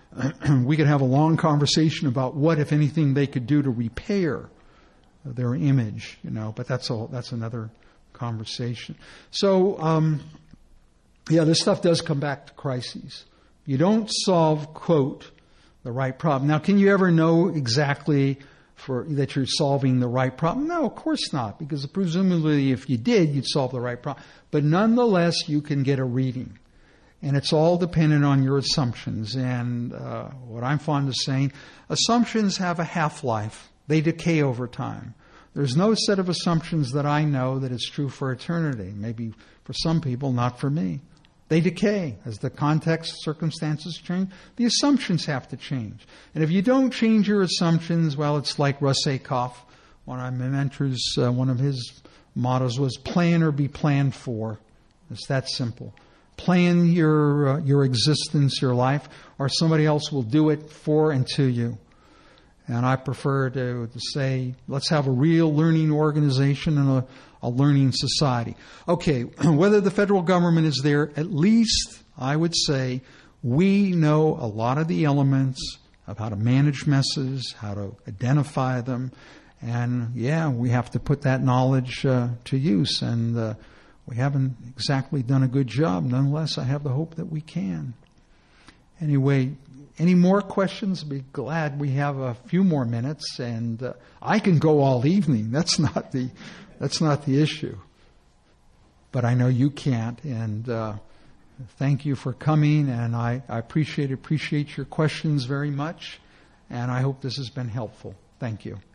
we could have a long conversation about what, if anything, they could do to repair their image, you know, but that's all, that's another conversation. So, um, yeah, this stuff does come back to crises. You don't solve, quote, the right problem. Now, can you ever know exactly for that you're solving the right problem? No, of course not, because presumably if you did, you'd solve the right problem. But nonetheless, you can get a reading. And it's all dependent on your assumptions. And uh, what I'm fond of saying, assumptions have a half-life. They decay over time. There's no set of assumptions that I know that is true for eternity. Maybe for some people, not for me. They decay. As the context, circumstances change, the assumptions have to change. And if you don't change your assumptions, well, it's like Russ Akoff, one of my mentors, uh, one of his mottos was plan or be planned for. It's that simple. plan your uh, your existence, your life, or somebody else will do it for and to you. And I prefer to, to say, let's have a real learning organization and a, a learning society. Okay, whether the federal government is there, at least I would say we know a lot of the elements of how to manage messes, how to identify them. And yeah, we have to put that knowledge uh, to use. And uh, we haven't exactly done a good job. Nonetheless, I have the hope that we can. Anyway, any more questions? I'd be glad. We have a few more minutes, and uh, I can go all evening. That's not the that's not the issue. But I know you can't, and uh, thank you for coming, and I, I appreciate appreciate your questions very much, and I hope this has been helpful. Thank you.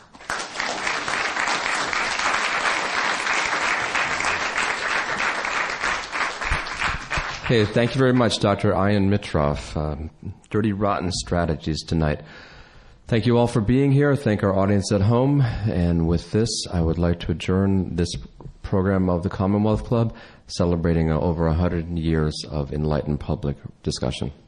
Okay, thank you very much, Doctor Ian Mitroff. Um, Dirty Rotten Strategies tonight. Thank you all for being here. Thank our audience at home. And with this, I would like to adjourn this program of the Commonwealth Club, celebrating uh, over one hundred years of enlightened public discussion.